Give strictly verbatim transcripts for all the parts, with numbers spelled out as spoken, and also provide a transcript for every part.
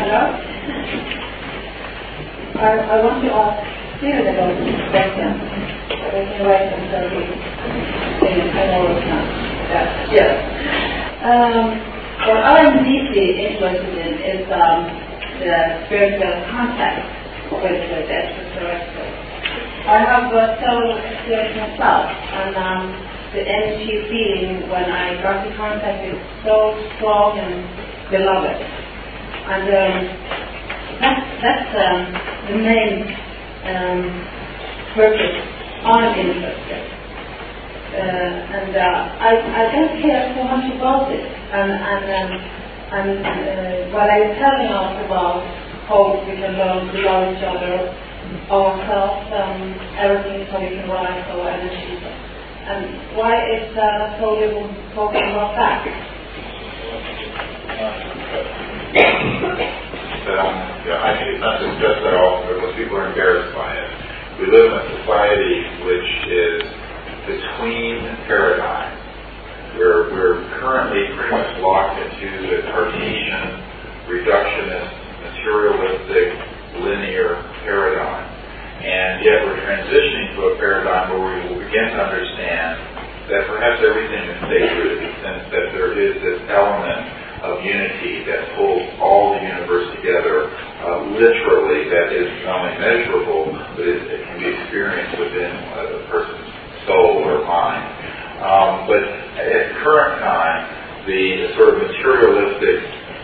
Hello? I, I want to ask Steven about this question. We can wait until he thinks I know it's not. Yeah. Yes. Um, what I'm deeply interested in is um, the spiritual contact with the extraterrestrials. I have a total experience myself, and um, the energy feeling when I got in contact is so strong and beloved. And um, that's, that's um, the main um, purpose I'm interested. Uh, and uh, I, I don't care so much about it. And, and, um, and uh, what I'm telling us about how we can learn to love each other, ourselves, um, everything is how we can rise our energy. And why is uh, so little talking about that? Um, yeah, I think it's not just that often because people are embarrassed by it. We live in a society which is between paradigms. We're, we're currently pretty much locked into the Cartesian, reductionist, materialistic, linear paradigm. And yet we're transitioning to a paradigm where we will begin to understand that perhaps everything is sacred in the sense that there is this element of unity that pulls all the universe together, uh, literally, that is not only measurable, but it, it can be experienced within uh, a person's soul or mind. Um, but at the current time, the sort of materialistic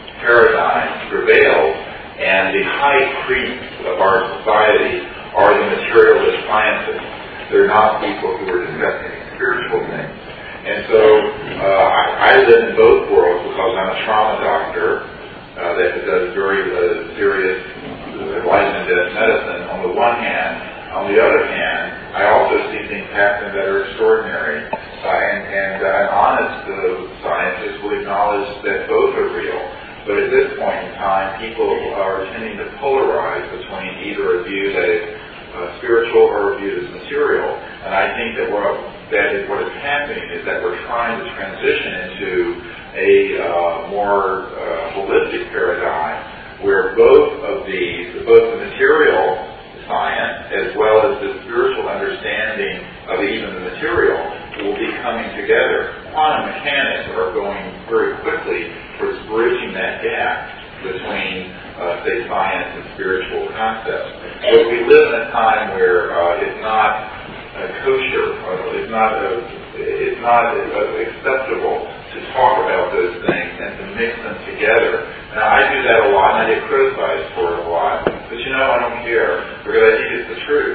paradigm prevails, and the high priests of our society are the materialist scientists. They're not people who are discussing spiritual things. And so uh, I, I live in both worlds because I'm a trauma doctor uh, that does very uh, serious uh, life and death medicine on the one hand. On the other hand, I also see things happen that are extraordinary. Uh, and and uh, an honest uh, scientist will acknowledge that both are real. But at this point in time, people are tending to polarize between either a view that is uh, spiritual or a view that is material. And I think that what, that is what is happening is that we're trying to transition into a uh, more uh, holistic paradigm where both of these, both the material science as well as the spiritual understanding of even the material will be coming together. Quantum mechanics are going very quickly towards bridging that gap between, uh, say, science and spiritual concepts. So we live in a time where uh, it's not uh, kosher, or it's not uh, it's not uh, acceptable to talk about those things and to mix them together. Now, I do that a lot, and I get criticized for it a lot. But you know, I don't care because I think it's the truth.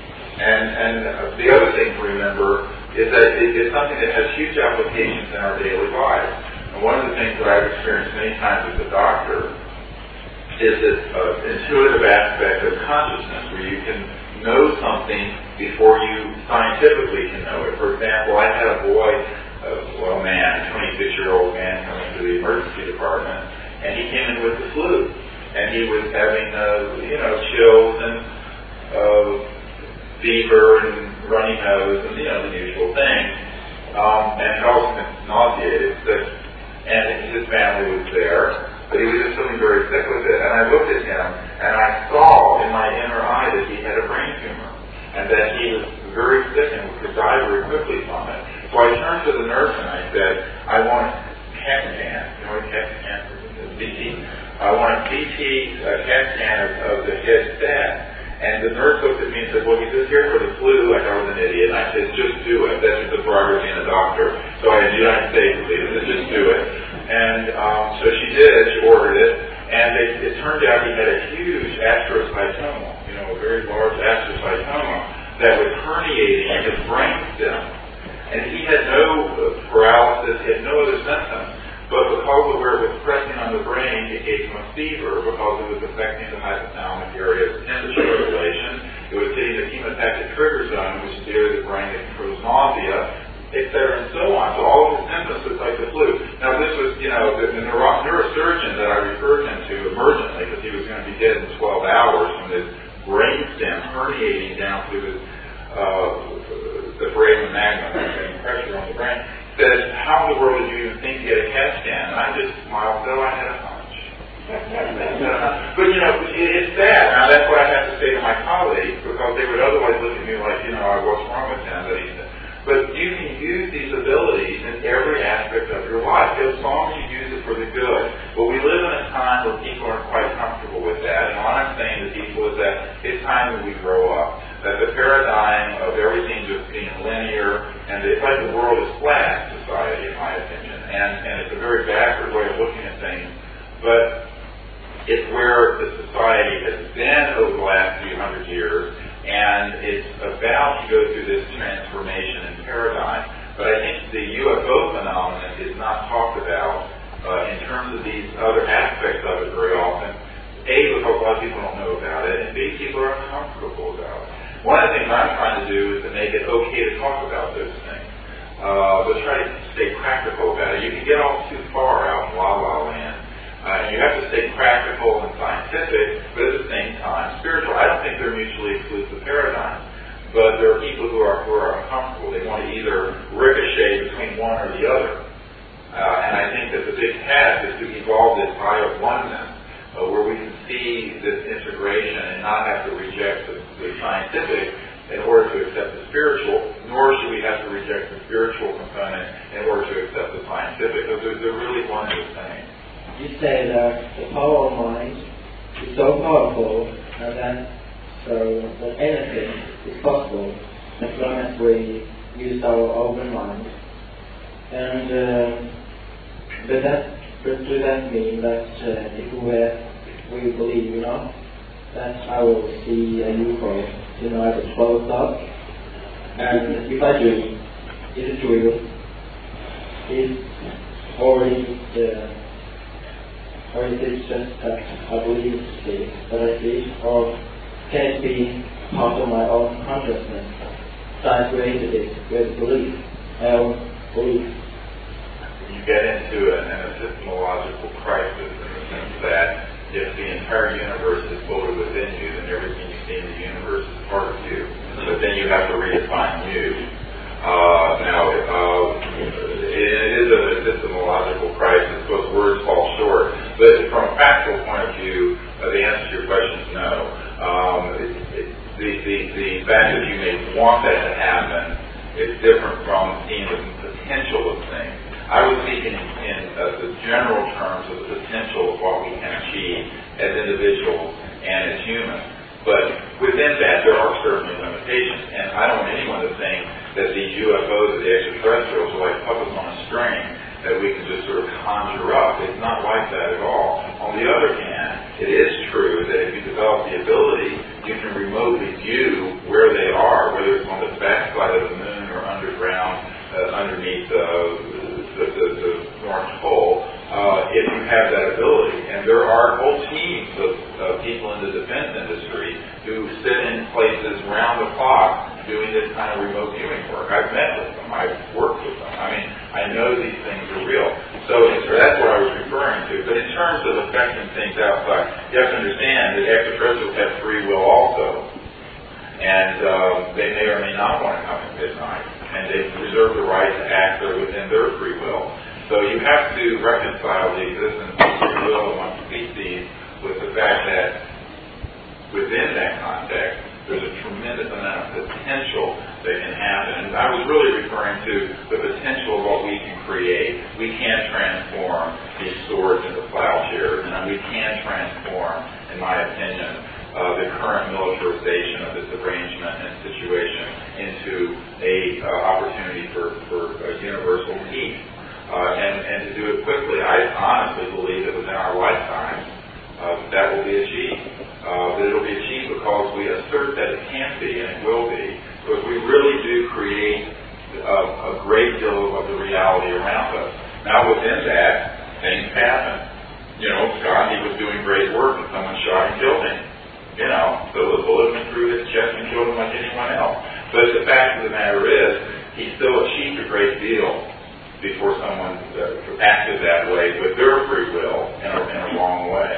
And and uh, the other thing to remember is that it, it's something that has huge applications in our daily lives. And one of the things that I've experienced many times as a doctor is this uh, intuitive aspect of consciousness where you can know something before you scientifically can know it. For example, I had a boy, uh, well, a man, a twenty-six-year-old man coming to the emergency department, and he came in with the flu. And he was having, uh, you know, chills and uh, fever and runny nose and, you know, the usual things. Um, and also nauseated, sick. And his family was there, but he was just feeling very sick with it. And I looked at him, and I saw in my inner eye that he had a brain tumor, and that he was very sick and could die very quickly from it. So I turned to the nurse and I said, I want a CAT scan. You know what CAT scan is? C T. I want a C T uh, CAT scan of, of the head stat. And the nurse looked at me and said, well, he's just here for the flu, like I was an idiot. And I said, just do it. That's just the prerogative of being a doctor. So I in the United States, at least, said, just do it. And um, so she did. She ordered it. And it, it turned out he had a huge astrocytoma, you know, a very large astrocytoma that was herniating in his brain stem. And he had no uh, paralysis. He had no other symptoms. But because of where it was pressing on the brain, it gave him a fever because it was affecting the hypothalamic area of temperature regulation. It was hitting the chemotactic trigger zone, which is the area of the brain that controls nausea, et cetera, and so on. So all of his symptoms looked like the flu. Now this was, you know, the, the neuro- neurosurgeon that I referred him to emergently, because he was going to be dead in twelve hours from his brain stem herniating down through his, uh, the foramen magnum and pressure on the brain, said, how in the world did you even think he had a CAT scan? And I just smiled, so I had a hunch. But, you know, it, it's sad. Now, that's what I have to say to my colleagues, because they would otherwise look at me like, you know, what's wrong with him? But, he's, but you can use these abilities in every aspect of your life, as long as you use it for the good. But we live in a time where people aren't quite comfortable with that. And what I'm saying to people is that it's time that we grow up. That the paradigm of everything just being linear, and it's like the world is flat society, in my opinion. And, and it's a very backward way of looking at things. But it's where the society has been over the last few hundred years, and it's about to go through this transformation in paradigm. But I think the U F O phenomenon is not talked about uh, in terms of these other aspects of it very often. A, because a lot of people don't know about it, and B, people are uncomfortable about it. One of the things I'm trying to do is to make it okay to talk about those things, uh, but try to stay practical about it. You can get off too far out in la-la land. Uh, and you have to stay practical and scientific, but at the same time spiritual. I don't think they're mutually exclusive paradigms, but there are people who are who are uncomfortable. They want to either ricochet between one or the other. Uh, and I think that the big task is to evolve this eye of oneness, uh, where we can see this integration and not have to reject the, the scientific in order to accept the spiritual, nor should we have to reject the spiritual component in order to accept the scientific, because they're, they're really one and the same. You say that the power of mind is so powerful and that so that anything is possible as long as we use our open mind. And uh, but that but does that mean that uh, if we we believe, you know, that I will see a U F O, you know, at twelve o'clock, and if I do, is it real? Is or is it uh, or is it just that I believe it, that I see, or can it be part of my own consciousness that I created it with belief, my own belief? You get into an, an epistemological crisis in the sense that if the entire universe is fully within you, then everything you see in the universe is part of you. But then you have to redefine you. Uh, now, uh, it is an epistemological crisis because words fall short. But from a practical point of view, uh, the answer to your question is no. Um, it, it, the, the, the fact that you may want that to happen is different from seeing the potential of things. I was speaking in, in uh, the general terms of the potential of what we can achieve as individuals and as humans. But within that, there are certainly limitations. And I don't want anyone to think that these U F Os or the extraterrestrials are like puppets on a string that we can just sort of conjure up. It's not like that at all. On the other hand, it is true that if you develop the ability, you can remotely view where they are, whether it's on the backside of the moon or underground, uh, underneath uh, the, the, the North Pole, uh, if you have that ability. And there are whole teams of uh, people in the defense industry who sit in places round the clock doing this kind of remote viewing work. I've met with them. I've worked with them. I mean, I know these things are real. So that's what I was referring to. But in terms of affecting things outside, you have to understand that extraterrestrials have free will also. And um, they may or may not want to come at midnight. And they reserve the right to act within their free will. So you have to reconcile the existence of free will among species with the fact that within that context, there's a tremendous amount of potential that can happen. And I was really referring to the potential of what we can create. We can transform these swords into plowshares, and we can transform, in my opinion, uh, the current militarization of this arrangement and situation into a uh, opportunity for, for uh, universal peace. Uh, and, and to do it quickly. I honestly believe that within our lifetime, uh, that will be achieved. Uh, that it will be achieved because we assert that it can be and it will be. Because we really do create a, a great deal of the reality around us. Now within that, things happen. You know, Gandhi was doing great work and someone shot and killed him. You know, so the bullet went through his chest and killed him like anyone else. But the fact of the matter is, he still achieved a great deal before someone uh, acted that way with their free will in a, in a wrong way.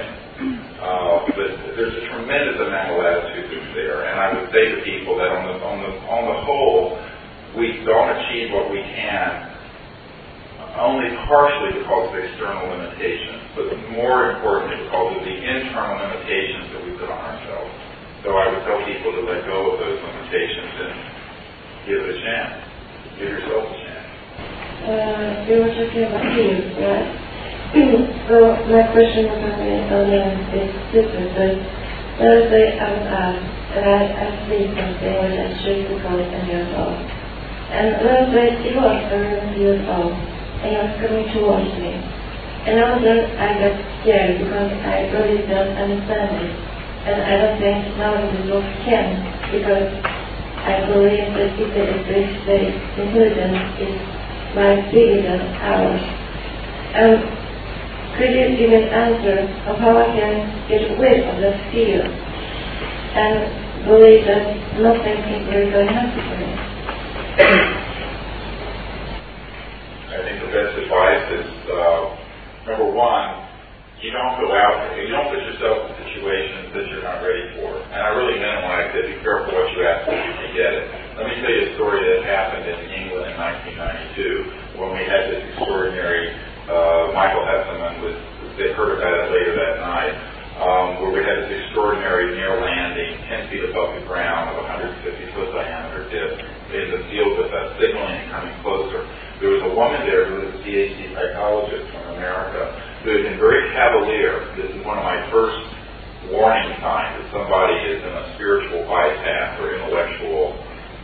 Uh, but there's a tremendous amount of latitude that's there, and I would say to people that on the on the on the whole, we don't achieve what we can only partially because of external limitations. but more importantly, because of the internal limitations that we put on ourselves. So I would tell people to let go of those limitations and give it a chance. Give yourself a chance. Uh, you were talking about you, right? So my question was on the is different, but let's say I'm out and I, I see something or I shake the card and you're off. And let's say you are seven years old and you're coming towards me. And all of a sudden I get scared because I really don't understand it. And I don't think now the book can, because I believe that if there is this state, intelligence is much bigger than ours. Um, could you give an answer of how I can get rid of that fear and believe that nothing is really going to happen to me? I think the best advice is, uh, number one, you don't go out, you don't put yourself in situations that you're not ready for. And I really minimize it. Be careful what you ask because you can get it. Let me tell you a story that happened in England in nineteen ninety-two when we had this extraordinary, uh, Michael Hesselman was, they heard about it later that night, um, where we had this extraordinary near landing, ten feet above the ground of one hundred fifty foot diameter disc in the field with us, signaling and coming closer. There was a woman there who was a P H D psychologist from America who had been very cavalier. This is one of my first warning signs that somebody is in a spiritual bypass or intellectual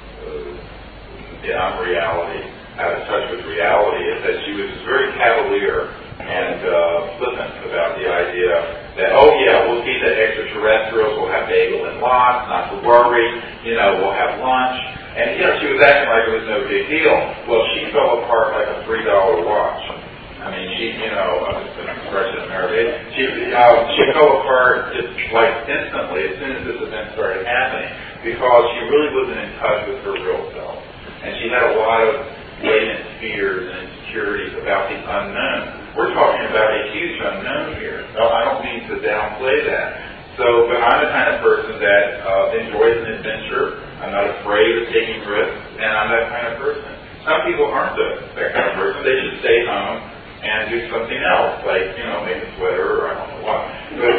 uh, unreality, out of touch with reality, is that she was very cavalier and uh, flippant about the idea that, oh yeah, we'll see the extraterrestrials, we'll have bagel and lots, not to worry, you know, we'll have lunch. And, you know, she was acting like it was no big deal. Well, she fell apart like a three dollar watch. I mean, she, you know, uh, it's an expression in America. She, uh, she fell apart just like instantly as soon as this event started happening because she really wasn't in touch with her real self. And she had a lot of latent fears and insecurities about the unknown. We're talking about a huge unknown here. No, I don't mean to downplay that. So, but I'm the kind of person that uh, enjoys an adventure. I'm not afraid of taking risks, and I'm that kind of person. Some people aren't the, that kind of person. They should stay home and do something else, like, you know, make a sweater or I don't know what. But,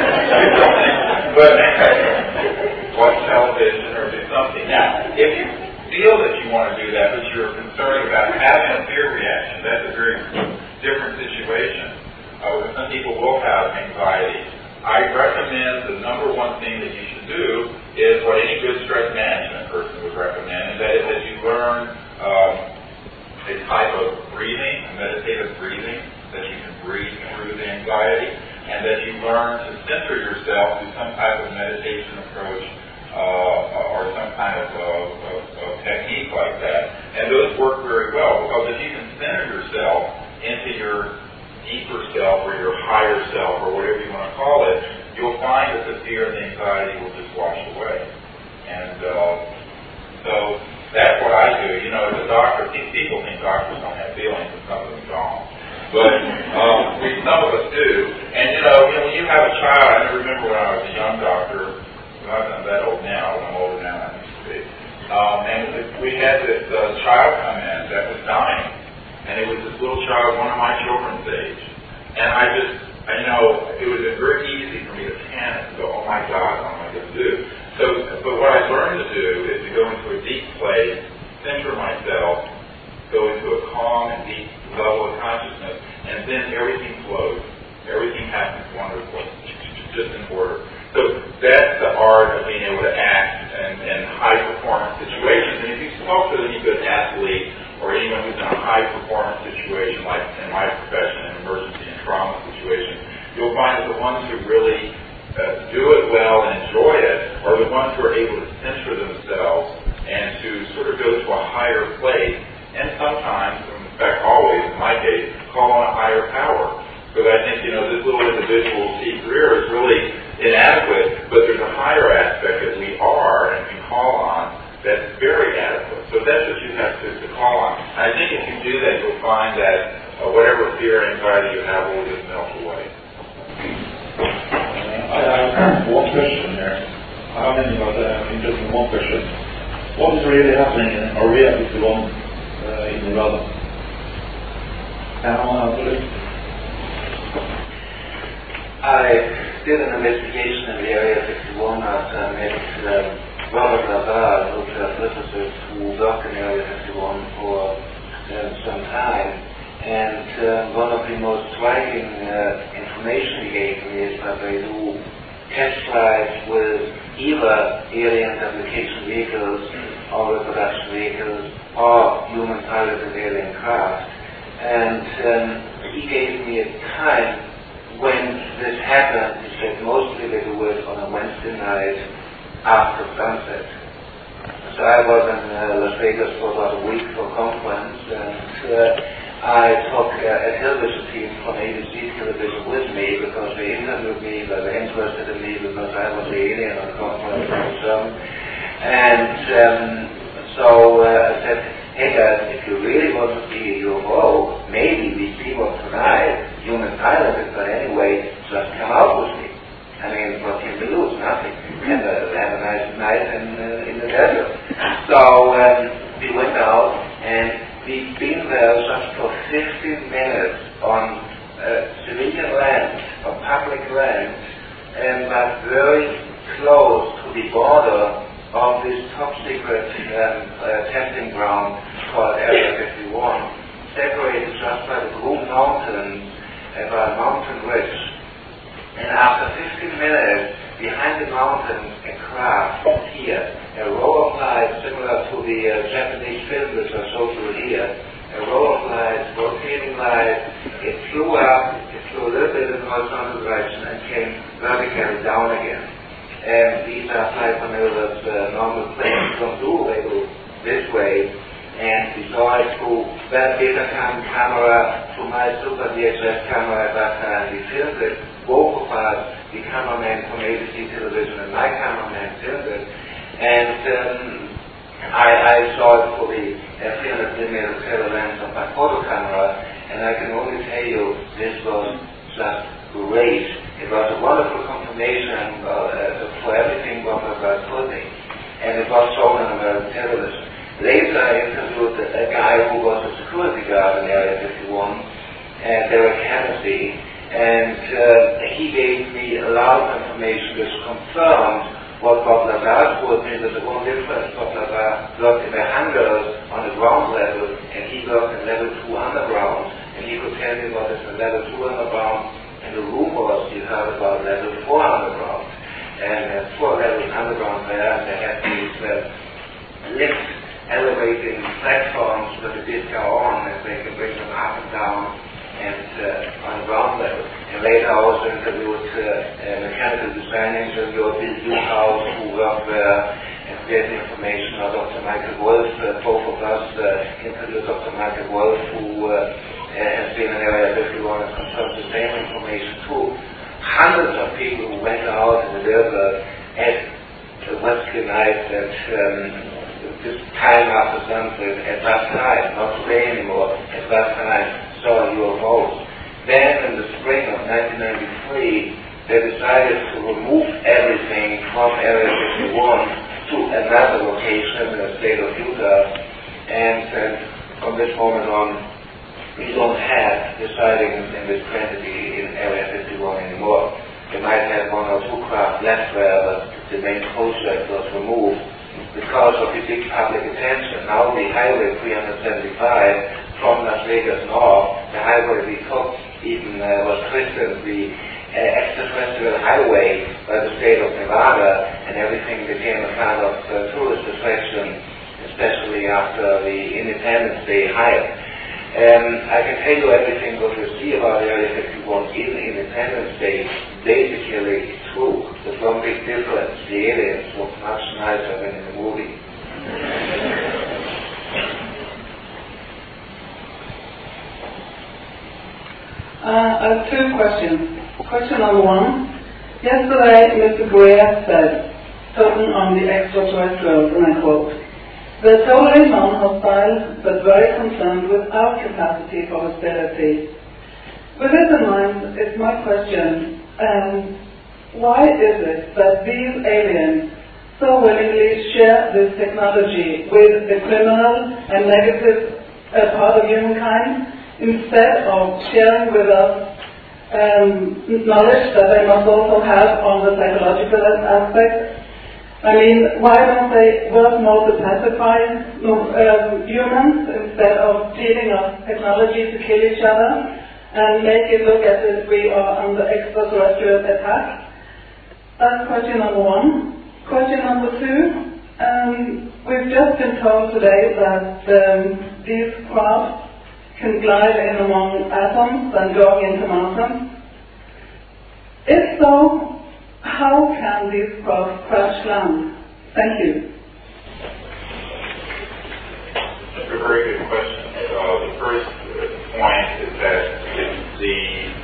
but watch television or do something. Now, if you feel that you want to do that, but you're concerned about having a fear reaction, that's a very different situation. Uh, some people will have anxiety. I recommend the number one thing that you should do is what any good stress management person would recommend, and that is that you learn um, a type of breathing, a meditative breathing, that you can breathe through the anxiety, and that you learn to center yourself through some type of meditation approach uh, or some kind of, of, of, of technique like that. And those work very well, because if you can center yourself into your deeper self or your higher self or whatever you want to call it, you'll find that the fear and the anxiety will just wash away. And uh, so that's what I do. You know, as a doctor, people think doctors don't have feelings, and some of them don't. But um, we, some of us do. And, you know, you know, when you have a child, I remember when I was a young doctor, I'm not that old now, I'm older now than I used to be. Um, and we had this uh, child come in that was dying. And it was this little child, one of my children's age. And I just, I know, it was very easy for me to panic and go, oh my God, what am I going to do? So, but what I learned to do is to go into a deep place, center myself, go into a calm and deep level of consciousness, and then everything flows. Everything happens wonderfully, just in order. So that's the art of being able to act in, in high-performance situations. And if you spoke to any good athlete or anyone who's in a high-performance situation, like in my profession, an emergency and trauma situation, you'll find that the ones who really uh, do it well and enjoy it are the ones who are able to center themselves and to sort of go to a higher place, and sometimes, in fact always in my case, call on a higher power. Because I think, you know, this little individual, Steve Greer, is really inadequate, but there's a higher aspect that we are and can call on that's very adequate. So that's what you have to, to call on. And I think if you do that, you'll find that uh, whatever fear and anxiety you have will just melt away. Uh, I have one question here. I have many, but I'm interested in one question. What is really happening in our reality one uh, in the realm? Can I answer it? I did an investigation in the Area fifty-one after I met um, Robert Lazar, a nuclear physicist who worked in Area fifty-one for um, some time. And um, one of the most striking uh, information he gave me is that they do test flights with either alien application vehicles or reproduction vehicles or human piloted alien craft. And um, he gave me a time when this happened. He said mostly they do it on a Wednesday night after sunset. So I was in uh, Las Vegas for about a week for a conference, and uh, I took uh, a television team from A B C television with me because they interviewed me, they were interested in me because I was the alien on the conference. Um, and um, so uh, I said, hey guys, if you really want to see a U F O, maybe we see one tonight, human piloted, but anyway, just come out with me. I mean, what can we lose? Nothing. Have a, have a nice night in, uh, in the desert. So um, we went out, and we've been there just for fifteen minutes on uh, civilian land, on public land, and but very close to the border of this top secret um, uh, testing ground called Area fifty-one, separated just by the Blue Mountains and by a mountain ridge. And after fifteen minutes, behind the mountains, a craft appeared, a row of lights similar to the uh, Japanese film which I showed you here, a row of lights, rotating lights. It flew up, it flew a little bit in the horizontal direction and came vertically down again. And these are flight maneuvers uh, normal planes don't do. They go this way. And we saw it through that Betacam camera, through my Super D H S camera at that time. We filmed it, both of us, the cameraman from A B C television and my cameraman filmed it. And um, I, I saw it through the uh, three hundred millimeter telelens of my photo camera, and I can only tell you this was just great. It was a wonderful confirmation uh, for everything what I told me, and it was shown on American television. Later I interviewed a guy who was a security guard in Area fifty-one, and Derek Hennessy, and uh, he gave me a lot of information which confirmed what Bob Lazar told me. There's one difference. Bob Lazar worked in the hangars on the ground level, and he worked in level two underground, and he could tell me what is the level two underground. And the rumors you heard about level four underground, and uh, four levels underground there, and they had these uh, lift elevating platforms that they did go on, and they can bring them up and down and uh, on the ground level. And later I also interviewed uh, a mechanical design engineer, Bill Newhouse, who worked there and gave me information on Doctor Michael Wolf. Uh, both of us uh, interviewed Doctor Michael Wolf, who uh, has been in Area fifty-one and confirmed the same information too. Hundreds of people who went out in the desert at the Wednesday night at um, this time after sunset, at that time, not today anymore, at that time, saw U F Os. Then in the spring of nineteen ninety-three, they decided to remove everything from Area fifty-one to another location in the state of Utah, and uh, from this moment on, we don't have the sightings in this quantity in Area fifty-one anymore. They might have one or two craft left there, but the main project was removed because of the big public attention. Now the Highway three seventy-five from Las Vegas north, the highway we took even uh, was christened the uh, extraterrestrial highway by the state of Nevada, and everything became a kind of uh, tourist attraction, especially after the Independence Day hike. And I can tell you everything what you see about Area fifty-one in Independence Day basically is true. There's one big difference. The aliens look much nicer than in the movie. Uh, I have two questions. Question number one. Yesterday, Mister Guerra said, talking on the extraterrestrials, and I quote, "They're totally non-hostile, but very concerned with our capacity for hostility." With this in mind, is my question, um, why is it that these aliens so willingly share this technology with the criminal and negative uh, part of humankind, instead of sharing with us um, knowledge that they must also have on the psychological aspect? I mean, why don't they work more to pacify um, humans instead of dealing of technology to kill each other and make it look as if we are under extraterrestrial attack? That's question number one. Question number two, um, we've just been told today that um, these crafts can glide in among atoms and go into mountains. If so, how can these crafts crash land? Thank you. That's a very good question. Uh, the first point is that it's, the,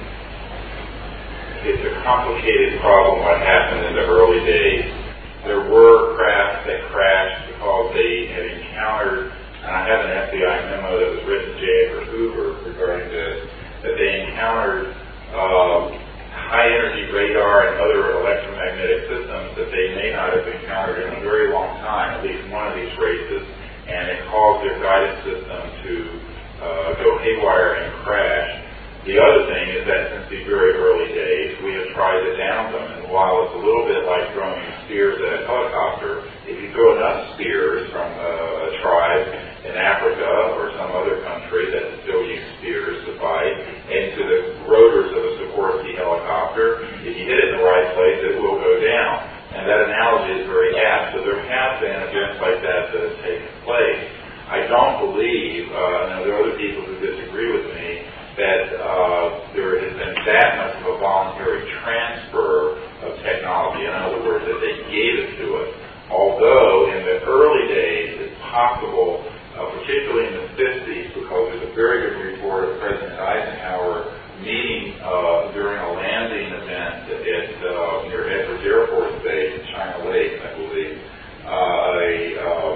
it's a complicated problem what happened in the early days. There were crafts that crashed because they had encountered, and I have an F B I memo that was written to J. Edgar Hoover regarding this, that they encountered uh, high-energy radar and other electromagnetic systems that they may not have encountered in a very long time, at least one of these races, and it caused their guidance system to uh, go haywire and crash. The other thing is that since the very early days, we have tried to down them, and while it's a little bit like throwing spears at a helicopter, if you throw enough spears from a, a tribe in Africa or some other country that still use spears to fight into the rotors of a Sikorsky helicopter, if you hit it in the right place, it will go down. And that analogy is very apt. So there have been events like that that have taken place. I don't believe, uh, and there are other people who disagree with me, that uh, there has been that much of a voluntary transfer of technology. In other words, that they gave it to us. Although in the early days, it's possible, uh, particularly in the fifties, because there's a very good report of President Eisenhower meeting uh, during a landing event at uh, near Edwards Air Force Base in China Lake, I believe, uh, a uh,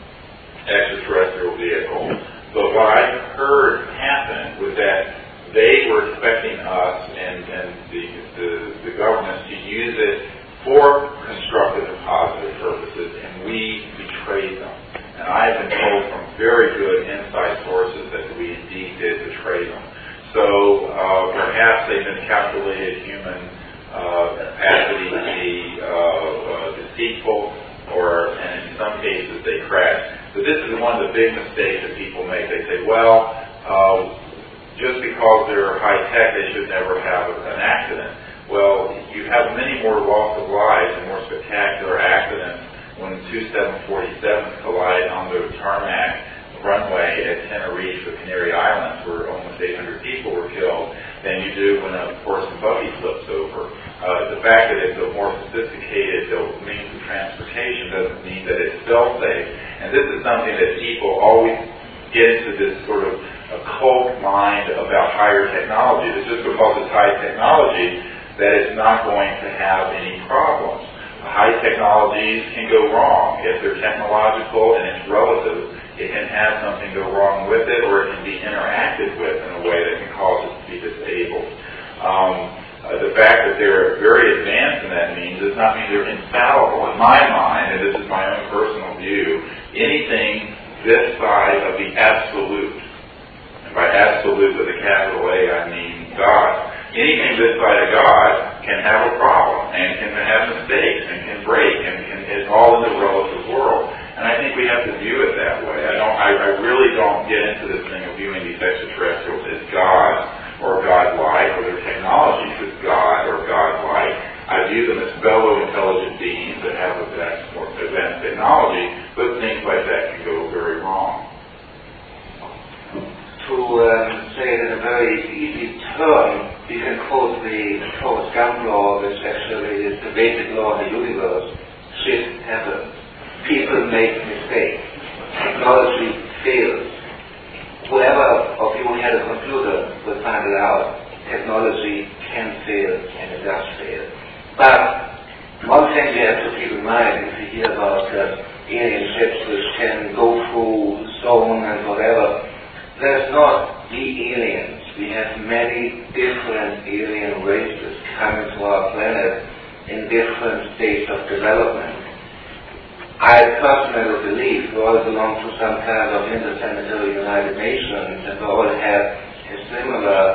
extraterrestrial vehicle. But what I heard happen was that they were expecting us and, and the, the, the government to use it for constructive and positive purposes, and we betrayed them. And I have been told from very good inside sources that we indeed did betray them. So uh, perhaps they've been calculated human uh, capacity to be uh, uh, deceitful, or and in some cases they crash. But this is one of the big mistakes that people make. They say, well, uh, just because they're high tech, they should never have an accident. Well, you have many more loss of lives and more spectacular accidents when two seven forty-sevens collide on the tarmac runway at Tenerife, the Canary Islands, where almost eight hundred people were killed, than you do when a horse and buggy flips over. Uh, the fact that it's a more sophisticated means of transportation doesn't mean that it's self-safe. And this is something that people always get into this sort of occult mind about higher technology. It's just because it's high technology that it's not going to have any problems. High technologies can go wrong. If they're technological and it's relative, it can have something go wrong with it, or it can be interacted with in a way that can cause it to be disabled. Um, uh, the fact that they're very advanced in that means does not mean they're infallible. In my mind, and this is my own personal view, anything this side of the absolute, and by absolute with a capital A I mean God, anything this side of God can have a problem and can have mistakes and can break and can, it's all in the relative world. And I think we have to view it that way. I don't. I, I really don't get into this thing of viewing these extraterrestrials as God or God-like, or their technologies as God or God-like. I view them as fellow intelligent beings that have advanced, more advanced technology, but things like that can go very wrong. To um, say it in a very easy term, you can quote the Forrest Gump law, which actually is the basic law of the universe. Shit happens. People make mistakes. Technology fails. Whoever of you had a computer will find it out. Technology can fail, and it does fail. But one thing you have to keep in mind if you hear about uh, alien ships which can go through stone and whatever, there's not the aliens. We have many different alien races coming to our planet in different states of development. I personally believe we all belong to some kind of interplanetary United Nations, and we all have a similar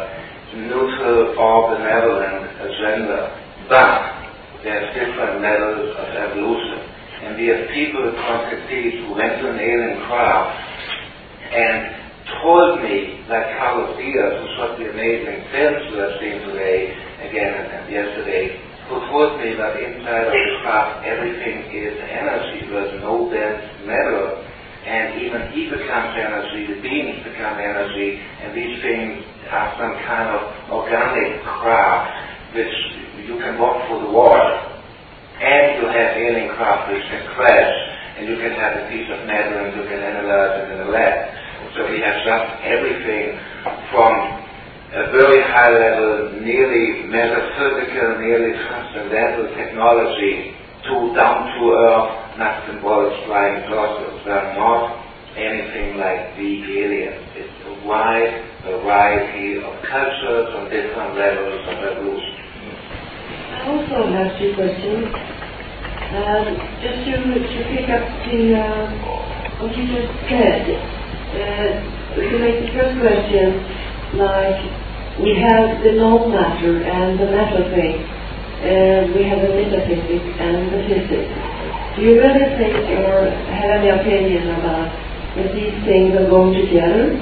neutral or benevolent agenda, but there's different levels of evolution. And we have people at Concepcion who went to an alien craft and told me, like Carlos Diaz, who shot the amazing films we have seen today, again and yesterday, who told me that inside of the craft everything is energy, there's no dense matter, and even he becomes energy, the beings become energy, and these things are some kind of organic craft which you can walk through the water, and you have alien craft which can crash, and you can have a piece of metal and you can analyze it in a lab. So we have just everything from a very high level, nearly metaphysical, nearly transcendental technology to down to earth, nuts and bolts, flying saucers. They're not anything like the aliens. It's a wide variety of cultures on different levels of evolution. I also have two questions. Um, just to, to pick up the, uh, what you just said, uh, to make the first question, like we have the known matter and the matter thing, and we have the metaphysics and the physics. Do you really think or have any opinion about that these things are going together?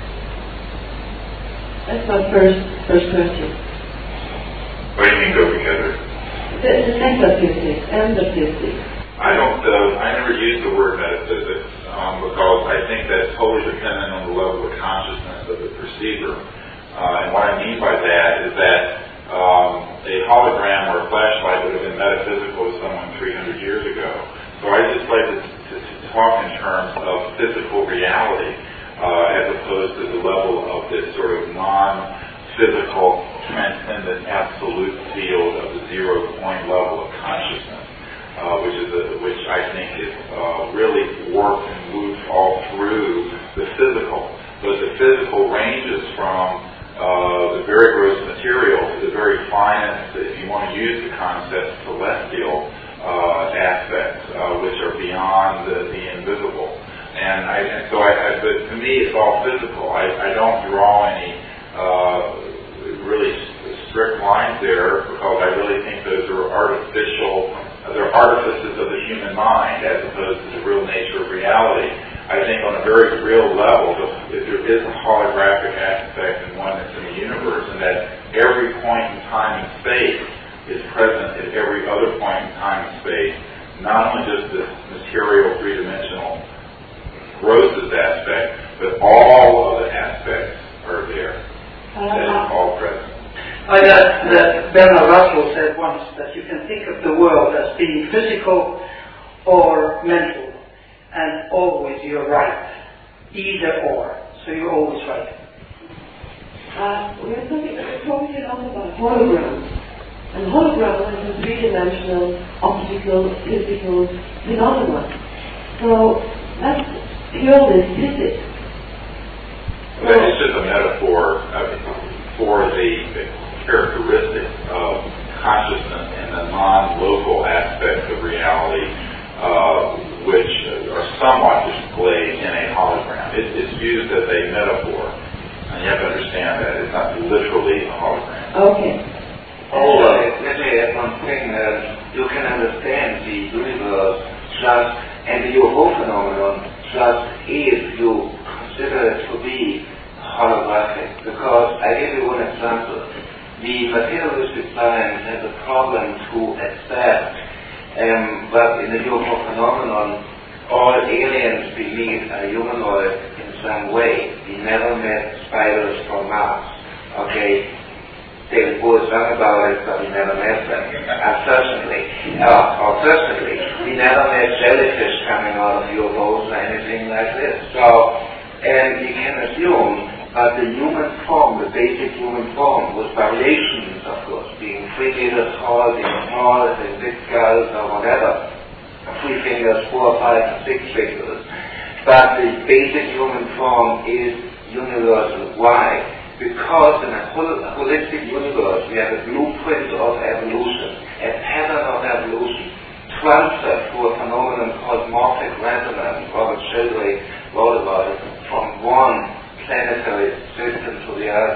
That's my first first question. What do you mean go together? The, the metaphysics and the physics. I don't, uh, I never use the word metaphysics um, because I think that's totally dependent on the level of consciousness of the perceiver. Uh, and what I mean by that is that um, a hologram or a flashlight would have been metaphysical to someone three hundred years ago. So I just like to, to, to talk in terms of physical reality uh, as opposed to the level of this sort of non-physical, transcendent, absolute field of the zero point level of consciousness. Uh, which is a, which I think is uh, really worked and moved all through the physical. But the physical ranges from uh, the very gross material to the very finest, if you want to use the concept, celestial uh, aspects, uh, which are beyond the, the invisible. And, I, and so, I, I, but to me, it's all physical. I, I don't draw any uh, really strict lines there because I really think those are artificial. They're artifices of the human mind as opposed to the real nature of reality. I think on a very real level, if there is a holographic aspect and oneness in the universe, and that every point in time and space is present at every other point in time and space, not only just this material three-dimensional grossest aspect, but all of the aspects are there. That is all present. I that, that Bernard Russell said once that you can think of the world as being physical or mental, and always you're right. Either or. So you're always right. Uh, we're talking, we're talking a lot about holograms. And hologram is a three-dimensional, optical, physical phenomenon. So that's purely physics. Well, it's just a metaphor uh, for the, the characteristics of consciousness and the non-local aspects of reality, uh, which are somewhat displayed in a hologram. It, it's used as a metaphor, and you have to understand that it's not literally a hologram. Okay. Oh, uh, let me add one thing. Uh, you can understand the universe just and the U F O phenomenon just if you consider it to be holographic. Because I give you one example. The materialistic science has a problem to accept um, but in the U F O phenomenon, all aliens we meet are humanoid in some way. We never met spiders from Mars. Okay? They would talk about it, but we never met them. Unfortunately, uh, or personally, we never met jellyfish coming out of U F Os or anything like this. So, and we can assume but the human form, the basic human form, with variations, of course, being three meters tall, being small, having big skulls, or whatever, three fingers, four, five, six fingers. But the basic human form is universal. Why? Because in a hol- holistic universe, we have a blueprint of evolution, a pattern of evolution, transferred through a phenomenon called morphic resonance. Robert Sheldrake wrote about it, from one planetary system to the other.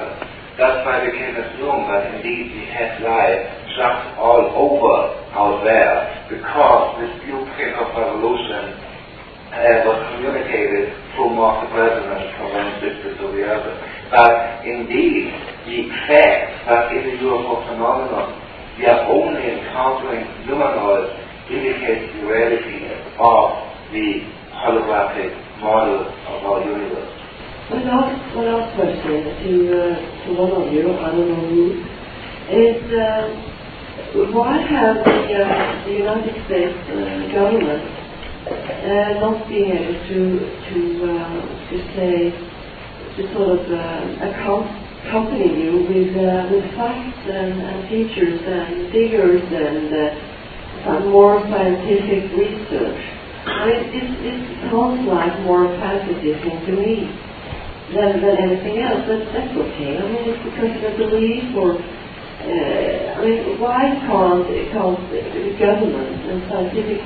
that's why we can assume that indeed we have life just all over out there, because this blueprint of evolution uh, was communicated through more the president from one sister to the other. But indeed, the fact that in the U F O phenomenon we are only encountering humanoids indicates the reality of the holographic model of our universe. One last, one last question to, uh, to one of you, I don't know who, is uh, why have the, uh, the United States uh, government uh, not been able to, to, uh, to say, to sort of uh, account, accompany you with, uh, with facts and, and features and figures and uh, some more scientific research? I mean, it, it sounds like more fantasy thing to me than, than anything else, but that's okay. I mean, it's because of a belief or, uh, I mean, why can't, can't the government and scientific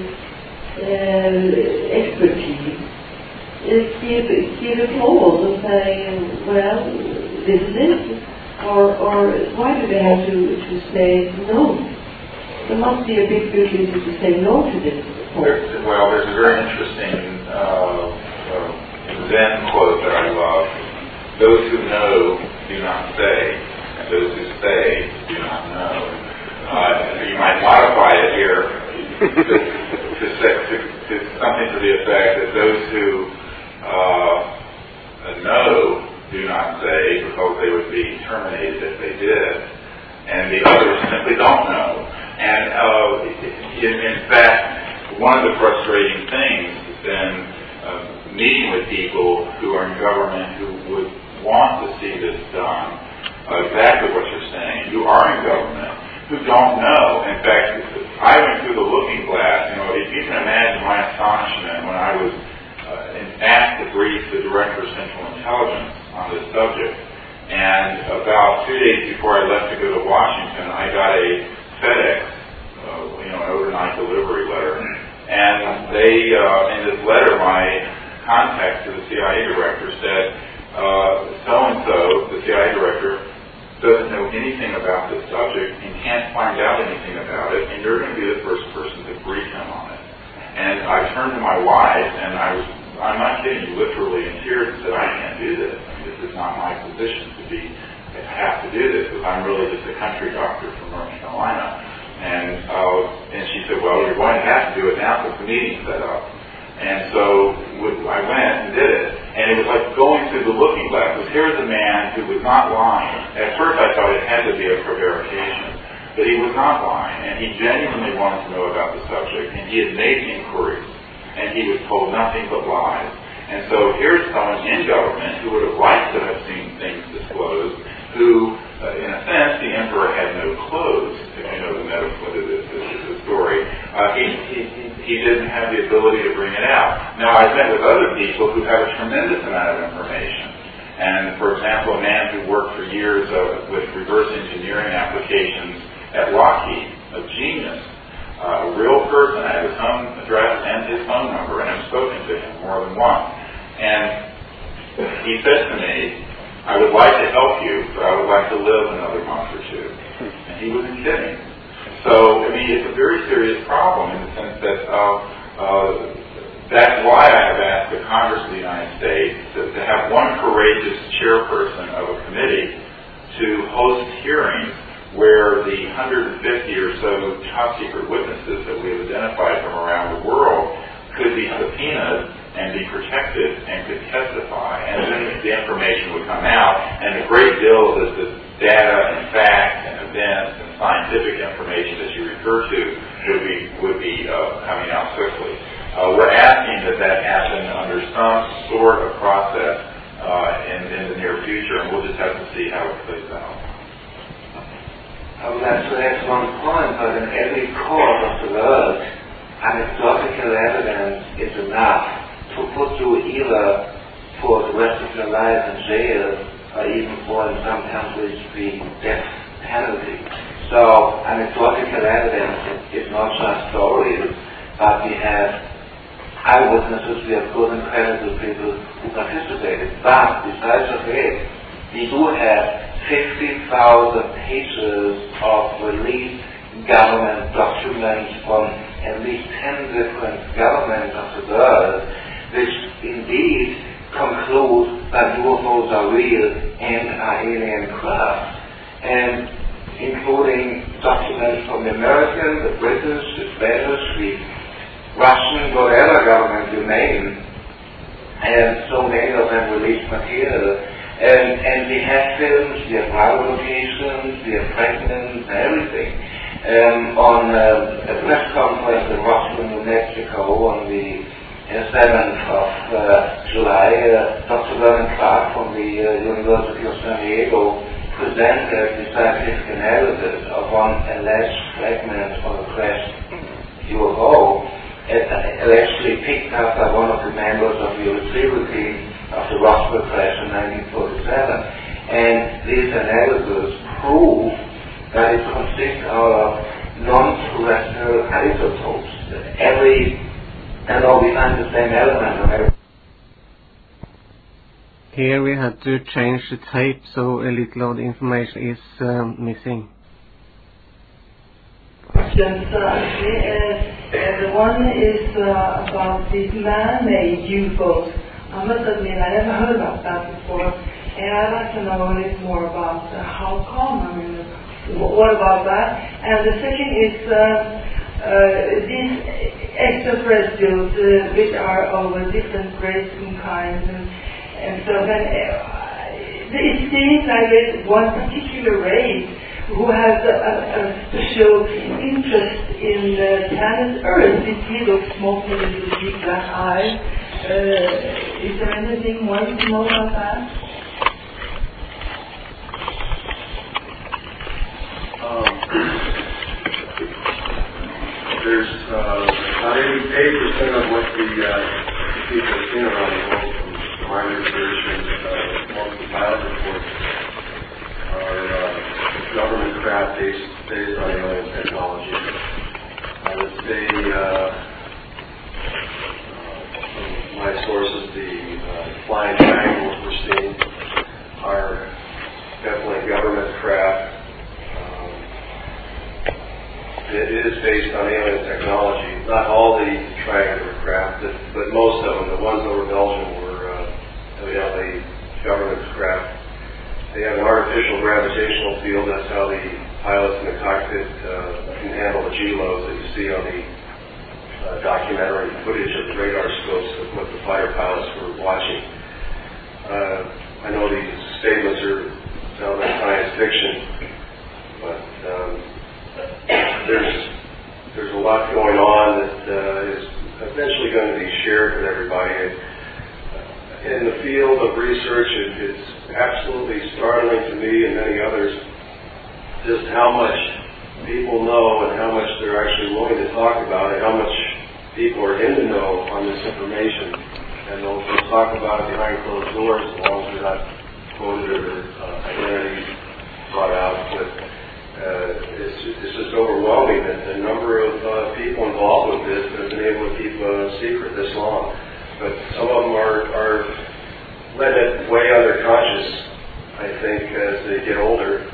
uh, expertise uh, give, give a hold and say, well, this is it, or, or why do they have to, to say no? There must be a big good reason to say no to this. There's, well, there's a very interesting uh, uh, Zen quote that I love. Those who know do not say, and those who say do not know. Uh, you might modify it here to, to, say, to, to something to the effect that those who uh, know do not say because they would be terminated if they did, and the others simply don't know. And uh, in, in fact, one of the frustrating things has been uh, meeting with people who are in government who would want to see this done, uh, exactly what you're saying, who are in government, who don't know. In fact, I went through the looking glass. You know, if you can imagine my astonishment when I was uh, asked to brief the Director of Central Intelligence on this subject. And about two days before I left to go to Washington, I got a FedEx, uh, you know, an overnight delivery letter. And they, uh, in this letter, my contact to the C I A director said, uh, so-and-so, the C I A director, doesn't know anything about this subject and can't find out anything about it, and you're going to be the first person to brief him on it. And I turned to my wife, and I was, I'm not kidding you, literally in tears, and said, I can't do this. I mean, this is not my position to be, to have to do this, because I'm really just a country doctor from North Carolina. And uh, and she said, well, you're going to have to do it now because the meeting's set up. And so I went and did it. And it was like going through the looking glass. Because here's a man who was not lying. At first I thought it had to be a prevarication. But he was not lying. And he genuinely wanted to know about the subject. And he had made inquiries. And he was told nothing but lies. And so here's someone in government who would have liked to have seen things disclosed, who, uh, in a sense, the emperor had no clothes, if you know the metaphor, the, the, the, the story. Uh, he, he, he didn't have the ability to bring it out. Now, I've met with other people who have a tremendous amount of information. And, for example, a man who worked for years uh, with reverse engineering applications at Lockheed, a genius, uh, a real person. I have his home address and his phone number, and I've spoken to him more than once. And he said to me, I would like to help you, but I would like to live another month or two. And he wasn't kidding. So, I mean, it's a very serious problem in the sense that uh, uh, that's why I have asked the Congress of the United States to, to have one courageous chairperson of a committee to host hearings where the one hundred fifty or so top secret witnesses that we have identified from around the world could be subpoenaed and be protected and could testify, and then the information would come out, and a great deal of this, this data and facts and events and scientific information that you refer to would be would be uh, coming out quickly. Uh, we're asking that that happen under some sort of process uh, in, in the near future, and we'll just have to see how it plays out. I would like to add one point, but in every court of the world, anecdotal evidence is enough to put you either for the rest of your life in jail, or even for, in some countries, the death penalty. So, anecdotal evidence is not just stories, but we have eyewitnesses, we have good and credible people who participated. But, besides of it, we do have fifty thousand pages of released government documents from at least ten different governments of the world, which indeed conclude that U F Os are real and are alien craft, and including documents from the American, the British, the Spanish, the Russian, whatever government you name, and so many of them released material. And, and we have films, we have radio locations, we have fragments, everything. Um, on uh, a press conference in Roswell, New Mexico, on the uh, seventh of uh, July, uh, Doctor Vernon Clark from the uh, University of San Diego presented the scientific analysis of one alleged fragment of a crashed U F O, allegedly picked up by one of the members of the retrieval team of the Roswell crash in nineteen forty-seven. And this analysis proved that it consists of non-terrestrial isotopes. Every, and all we find the same element of every. Here we had to change the tape, so a little of the information is um, missing. Questions, uh, uh, the one is uh, about these man-made U F Os. I must admit, I never heard about that before, and I'd like to know a little more about uh, how come, I mean, w- what about that? And the second is uh, uh, these extraterrestrials, uh, which are of a different race and kinds, and, and so then uh, it seems like there's one particular race who has a, a, a special interest in uh, planet Earth. You see those smoky little big black eyes. Uh, is there anything more you know about that? Um, there's uh, about eighty percent of what the uh, people have seen around the world from my research and uh, multiple pilot reports are uh, government craft based, based on alien technology. I would say uh, my sources, the uh, flying triangles we're seeing are definitely government craft. Um, it is based on alien technology. Not all the triangular craft, but, but most of them. The ones over Belgium were uh, evidently government craft. They have an artificial gravitational field. That's how the pilots in the cockpit uh, can handle the G-loads that you see on the Uh, documentary footage of the radar scopes of what the fighter pilots were watching. Uh, I know these statements are sound like science fiction, but um, there's there's a lot going on that uh, is eventually going to be shared with everybody. And, uh, in the field of research, it, it's absolutely startling to me and many others just how much people know and how much they're actually willing to talk about it, how much people are in the know on this information, and they'll, they'll talk about it behind closed doors as long as they're not quoted or uh, identities brought out. But uh, it's, it's just overwhelming that the number of uh, people involved with this have been able to keep a secret this long. But some of them are, are letting it weigh on their conscience, I think, as they get older.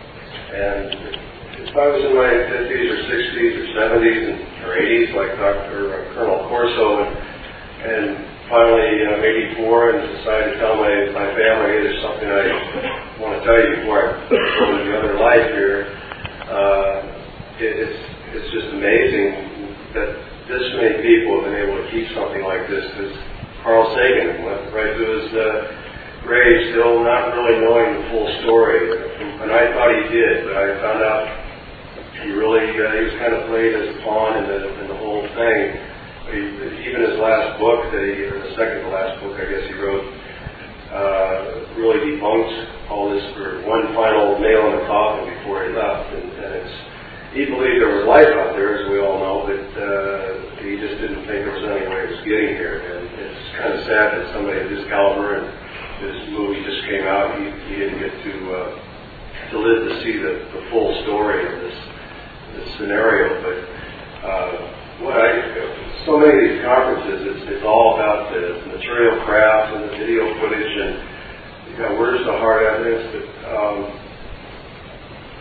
And if I was in my fifties or sixties or seventies or eighties, like Doctor Uh, Colonel Corso, and, and finally I'm uh, eighty-four and decided to tell my, my family, hey, there's something I want to tell you before I go to the other life here. Uh, it, it's it's just amazing that this many people have been able to keep something like this. Because Carl Sagan went right to his uh, grave still not really knowing the full story, and I thought he did, but I found out he really, uh, he was kind of played as a pawn in the, in the whole thing. He, even his last book, that he, or the second to last book, I guess he wrote, uh, really debunked all this for one final nail in the coffin before he left. And, and it's, he believed there was life out there, as we all know, but uh, he just didn't think there was any way it was getting here. And it's kind of sad that somebody of this caliber, and this movie just came out, he, he didn't get to uh, to live to see the, the full story of this scenario. But uh, what I, so many of these conferences, it's, it's all about the material craft and the video footage, and you know, where's the hard evidence? But um,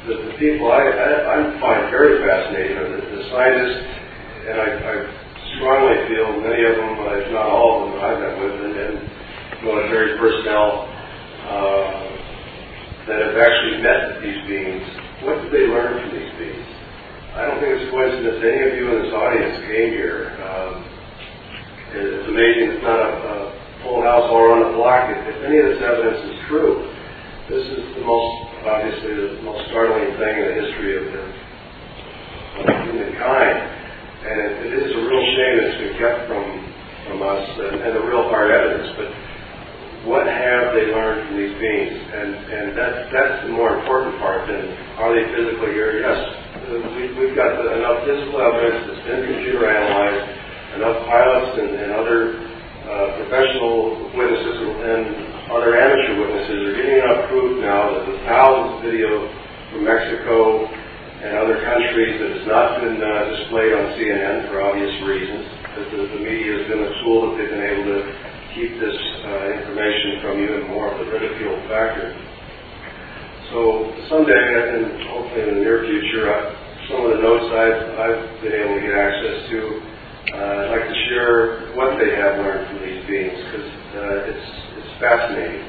the, the people I, I, I find very fascinating are the, the scientists, and I, I strongly feel many of them, uh, if not all of them that I've met with, and, and military personnel uh, that have actually met these beings. What did they learn from these beings? I don't think it's a coincidence any of you in this audience came here. Um, it's amazing it's not a, a full house all around the block. If, if any of this evidence is true, this is the most, obviously, the most startling thing in the history of, the, of humankind. And it, it is a real shame that it's been kept from, from us, and, and the real hard evidence. But what have they learned from these beings? And, and that, that's the more important part than are they physically here? Yes, we, we've got the, enough physical evidence that's been computer analyzed, enough pilots and, and other uh, professional witnesses and other amateur witnesses are getting enough proof now that the thousands of video from Mexico and other countries that has not been uh, displayed on C N N for obvious reasons, that the, the media has been a tool that they've been able to keep this uh, information from you and more of the ridicule factor. So someday, and hopefully in the near future, uh, some of the notes I've, I've been able to get access to, uh, I'd like to share what they have learned from these beings, because uh, it's, it's fascinating.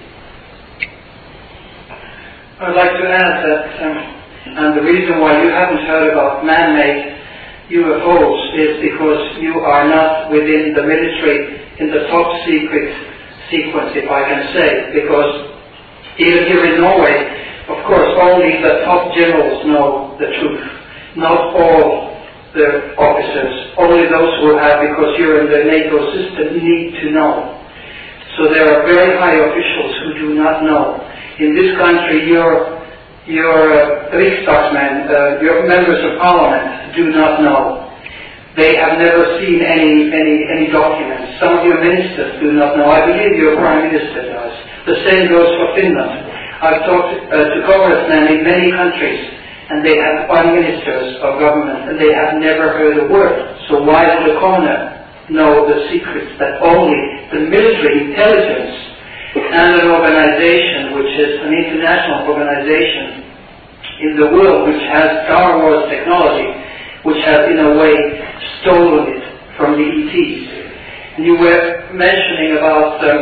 I'd like to add that, um, and the reason why you haven't heard about man-made U F Os is because you are not within the military in the top secret sequence, if I can say, because even here in Norway, of course, only the top generals know the truth. Not all the officers, only those who have, because you're in the NATO system, need to know. So there are very high officials who do not know. In this country, your your uh, Riksdagsmen, uh, your members of parliament, do not know. They have never seen any, any, any documents. Some of your ministers do not know. I believe your prime minister does. The same goes for Finland. I've talked uh, to congressmen in many countries, and they have prime ministers of government, and they have never heard a word. So why would a commoner know the secrets that only the military intelligence and an organization, which is an international organization in the world, which has Star Wars technology, which has in a way stolen it from the E Ts. And you were mentioning about um,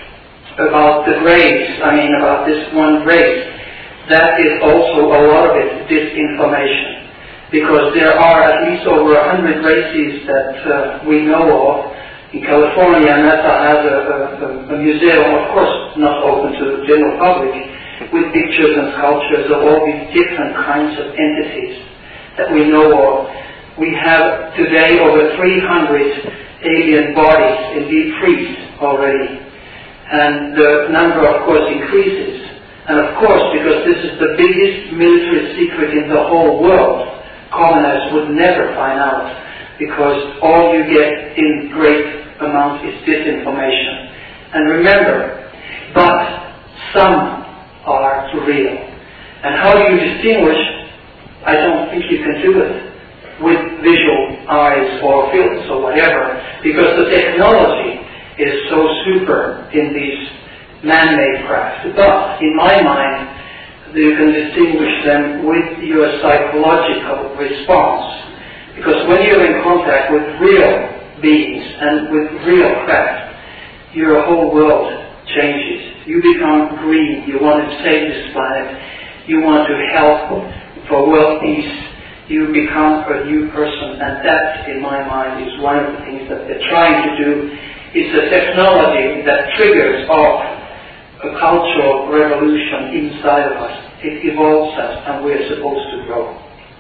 about the race, I mean about this one race. That is also a lot of it disinformation, because there are at least over a hundred races that uh, we know of. In California, NASA has a, a, a museum, of course not open to the general public, with pictures and sculptures of all these different kinds of entities that we know of. We have today over three hundred alien bodies in deep freeze already, and the number of course increases. And of course, because this is the biggest military secret in the whole world, commoners would never find out, because all you get in great amount is disinformation. And remember, but some are real. And how do you distinguish? I don't think you can do it with visual eyes or films or whatever, because the technology is so super in these man-made crafts. But in my mind, you can distinguish them with your psychological response, because when you're in contact with real beings and with real craft, your whole world changes. You become green. You want to save this planet. You want to help for world peace. You become a new person, and that, in my mind, is one of the things that they're trying to do. It's a technology that triggers off a cultural revolution inside of us. It evolves us, and we're supposed to grow.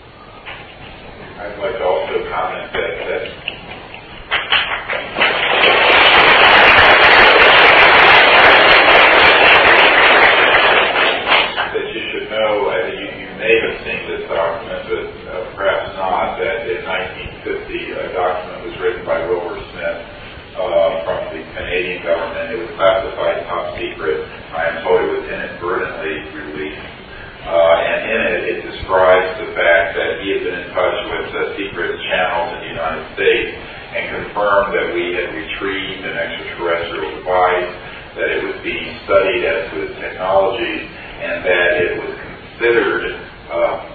I'd like to also comment that, that that you should know, uh, you, you may have seen this document, but uh, perhaps not, that in nineteen fifty a document was written by Wilbur Smith uh, from the Canadian government. It was classified top secret. I am told it was inadvertently released. Uh, and in it, it describes the fact that he had been in touch with uh, secret channels in the United States and confirmed that we had retrieved an extraterrestrial device, that it was being studied as to its technologies, and that it was considered uh,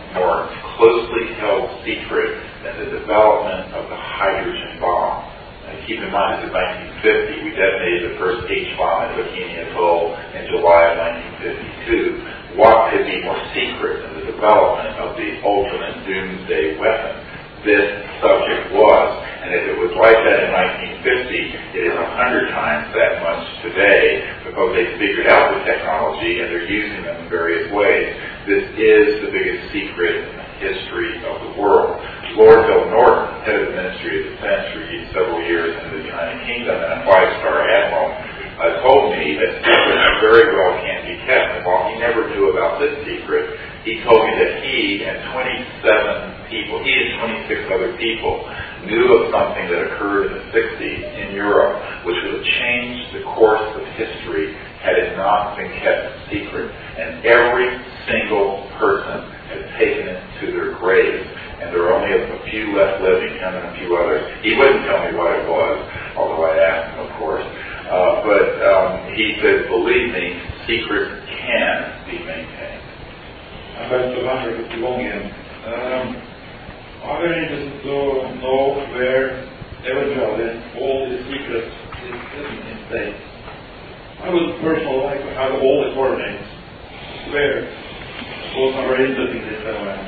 more closely held secret than the development of the hydrogen bomb. And keep in mind, it's in nineteen fifty. We detonated the first H bomb at Bikini Atoll in July of nineteen fifty-two. What could be more secret than the development of the ultimate doomsday weapon? This subject was. And if it was like that in nineteen fifty, it is a hundred times that much today because they figured out the technology and they're using them in various ways. This is the biggest secret in the history of the world. Lord Bill Norton, head of the Ministry of Defense for several years in the United Kingdom and a five-star admiral, uh, told me that secrets very well can be kept. And while he never knew about this secret, he told me that he and twenty-seven people, he and twenty-six other people, knew of something that occurred in the sixties in Europe, which would have changed the course of history had it not been kept secret. And every single person has taken it to their grave. And there are only a, a few left living, him and a few others. He wouldn't tell me what it was, although I asked him, of course. Uh, but um, he said, believe me, secrets can be maintained. I'm going to wonder if it's long again. Um, I'm very interested to know where eventually all these secrets is hidden in state. I would personally like to have all the coordinates where. Because I'm very interested in this element.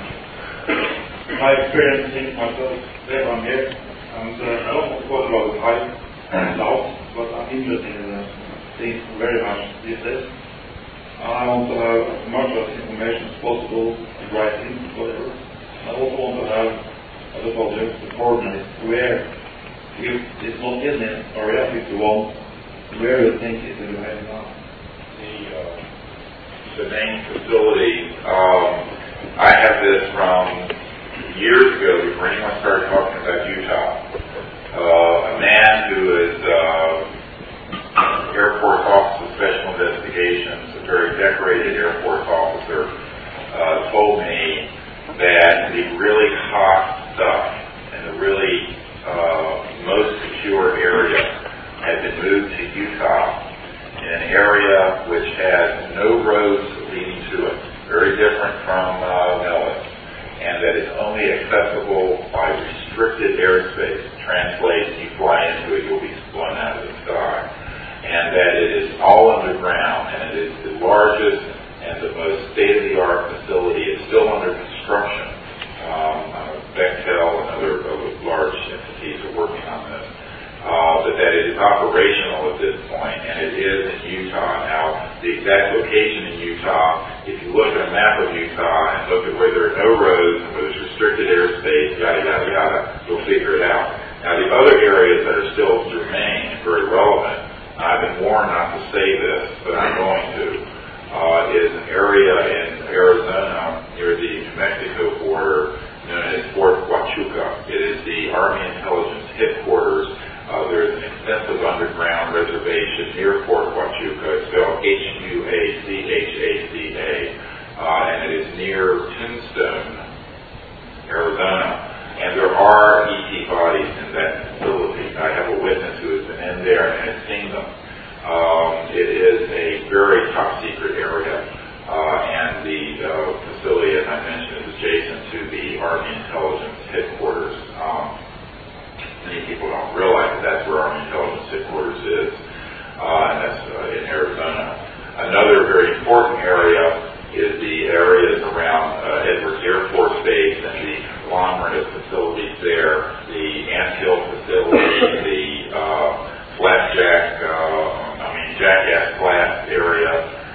My experience thinks myself, there I'm here, and uh, I don't want to talk about the hype and doubt, but I'm interested in uh, things very much these days. I want to have as much of information as possible in writing, whatever. I also want to have, as I told you, the coordinates where, if it's not in it, Area fifty-one, where you think it will head now. The, uh, the main facility, um, I have this from years ago before anyone started talking about Utah. Uh, a man who is uh, Air Force Office of Special Investigations, a very decorated Air Force officer, uh, told me that the really hot stuff and the really uh, most secure area had been moved to Utah in an area which has no roads leading to it, very different from uh, Nellis, and that it's only accessible by restricted airspace. Translates, you fly into it, you'll be blown out of the sky. And that it is all underground, and it is the largest and the most state-of-the-art facility. It's still under construction. Um, uh, Bechtel and other, other large entities are working on this. Uh, but that it is operational at this point, and it is in Utah. Now, the exact location in Utah, if you look at a map of Utah and look at where there are no roads and where there's restricted airspace, yada, yada, yada, you'll figure it out. Now, the other areas that are still germane and very relevant, I've been warned not to say this, but I'm going to, uh, is an area in Arizona near the New Mexico border known as Fort Huachuca. It is the Army Intelligence Headquarters. Uh, there is an extensive underground reservation near Fort Huachuca. It's spelled H U A C H A C A, uh, and it is near Tombstone, Arizona. And there are E T bodies in that facility. I have a witness who has been in there and has seen them. Um, it is a very top secret area, uh, and the uh, facility, as I mentioned, is adjacent to the Army Intelligence Headquarters. Um, Many people don't realize that that's where Army Intelligence Headquarters is, uh, and that's uh, in Arizona. Another very important area is the areas around uh, Edwards Air Force Base and the conglomerate of facilities there, the Anthill facility, the uh, Flapjack, uh, I mean Jackass Flat area,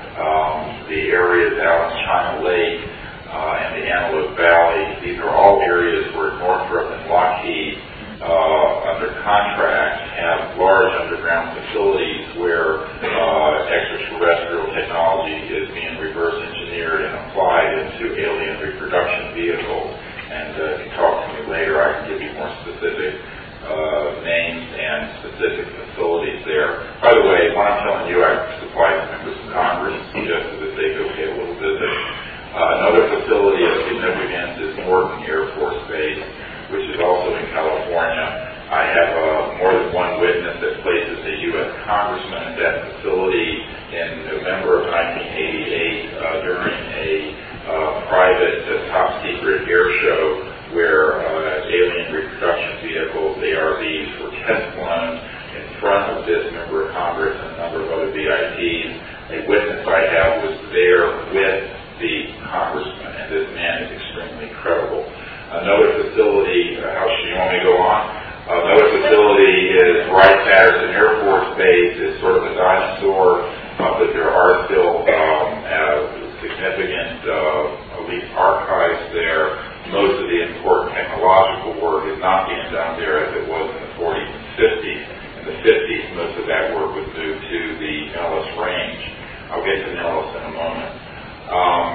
um, the areas out in China Lake, uh, and the Antelope Valley. These are all areas where Northrop and Lockheed Uh, under contract have large underground facilities where uh, extraterrestrial technology is being reverse engineered and applied into alien reproduction vehicles. And uh, if you talk to me later, I can give you more specific uh, names and specific facilities there. By the way, what I'm telling you, I supplied members of Congress and suggested that they go pay a little visit. Uh, another facility of significance is Morton Air Force Base, which is also in California. I have uh, more than one witness that places a U S congressman at that facility in November of nineteen eighty-eight uh, during a uh, private uh, top secret air show where uh, alien reproduction vehicles, A R Vs, were test flown in front of this member of Congress and a number of other V I Ps. A witness I have was there with the congressman, and this man is extremely credible. Another facility, uh, how should you want me to go on? Another facility is Wright-Patterson Air Force Base. It's sort of a dinosaur, uh, but there are still um, uh, significant uh, elite archives there. Most of the important technological work is not being done there as it was in the forties and fifties. In the fifties, most of that work was moved to the Nellis Range. I'll get to Nellis in a moment. Um,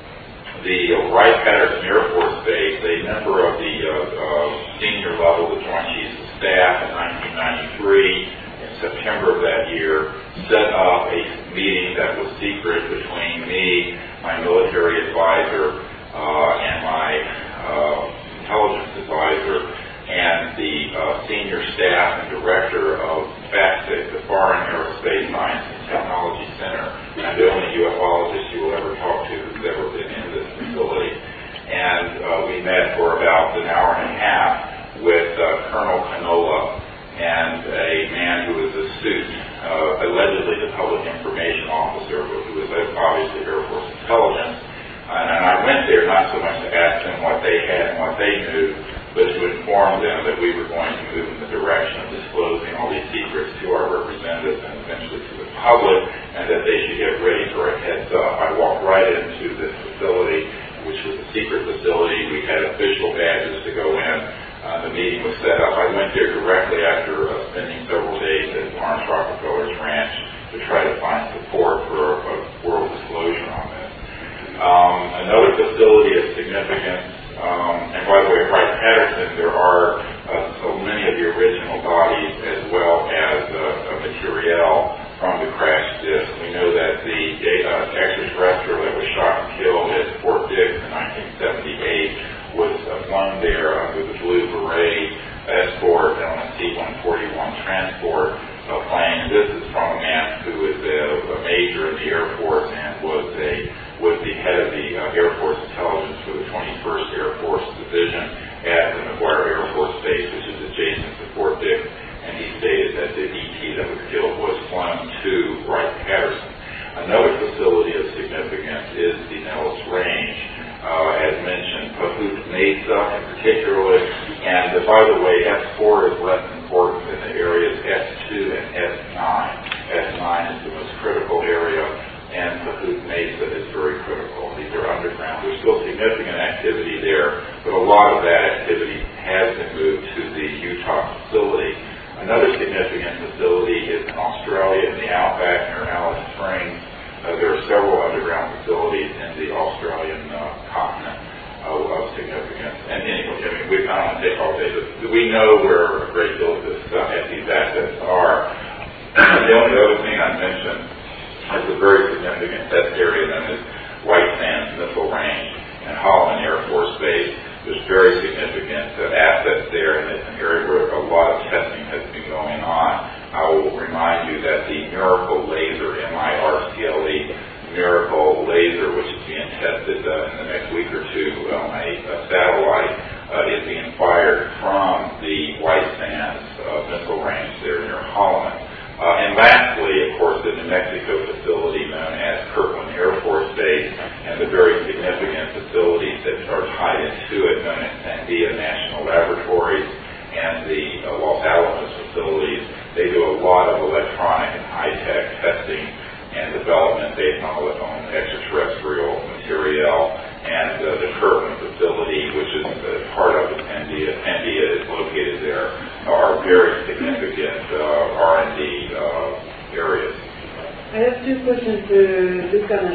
the Wright-Patterson Air Force Base, a member of the uh, uh, senior level, the Joint Chiefs of Staff in nineteen ninety-three, in September of that year, set up a meeting that was secret between me, my military advisor, uh, and my uh, intelligence advisor, and the uh, senior staff and director of FACSIC, the Foreign Aerospace Science and Technology Center. I'm the only ufologist you will ever talk to who's ever been in this facility. And uh, we met for about an hour and a half with uh, Colonel Canola and a man who was astute, uh, allegedly the public information officer, but who was obviously Air Force intelligence. And, and I went there not so much to ask them what they had and what they knew, but to inform them that we were going to move in the direction of disclosing all these secrets to our representatives and eventually to the public, and that they should get ready for a heads up. I walked right into this facility, which was a secret facility. We had official badges to go in. Uh, the meeting was set up. I went there directly after uh, spending several days at Lawrence Rockefeller's ranch to try to find support for a, a world disclosure on this. Um, another facility of significance, um, and by the way, Wright-Patterson, there are uh, so many of the original bodies as well as uh, materiel from the crash disk. We know that the uh, extraterrestrial that was shot and killed at Fort Dix in nineteen seventy-eight was uh, flown there under the Blue Beret escort on a C one forty-one transport uh, plane. This is from a man who was a, a major in the Air Force and was a was the head of the uh, Air Force intelligence for the twenty-first Air Force Division at the McGuire Air Force Base, which is adjacent to Fort Dix, and he stated that the E T that was killed was flown to Wright-Patterson. Another facility of significance is the Nellis Range, uh, as mentioned, Pahut Mesa in particular, and uh, by the way, S four is less important than the areas S two and S nine. S nine is the most critical area, and Pahut Mesa is very critical. These are underground. There's still significant activity there, but a lot of that activity has been moved to the Utah facility. Another significant facility is in Australia in the outback near Alice Springs. Uh, there are several underground facilities in the Australian uh, continent uh, of significance. And anyway, I mean, we, I don't want to take all day, but we know where a great deal of this, uh, these assets are. The only other thing I mentioned is a very significant test area known as White Sands Missile Range and Holloman Air Force Base. There's very significant uh, assets there, and it's an area where a lot of testing has been going on. I will remind you that the Miracle Laser, M I R C L E, Miracle Laser, which is being tested uh, in the next week or two on a, a satellite, uh, is being fired from the White Sands uh, Missile Range there near Holloman. Uh, and lastly, of course, the New Mexico facility known as Kirkland Air Force Base and the very significant facilities that are tied into it known as Sandia National Laboratories and the uh, Los Alamos facilities. They do a lot of electronic and high-tech testing and development based on, on extraterrestrial material. And uh, the Kirkland facility, which is uh, part of the Sandia, Sandia is located there, are very significant uh, R and D uh, areas. I have two questions to Buchanan.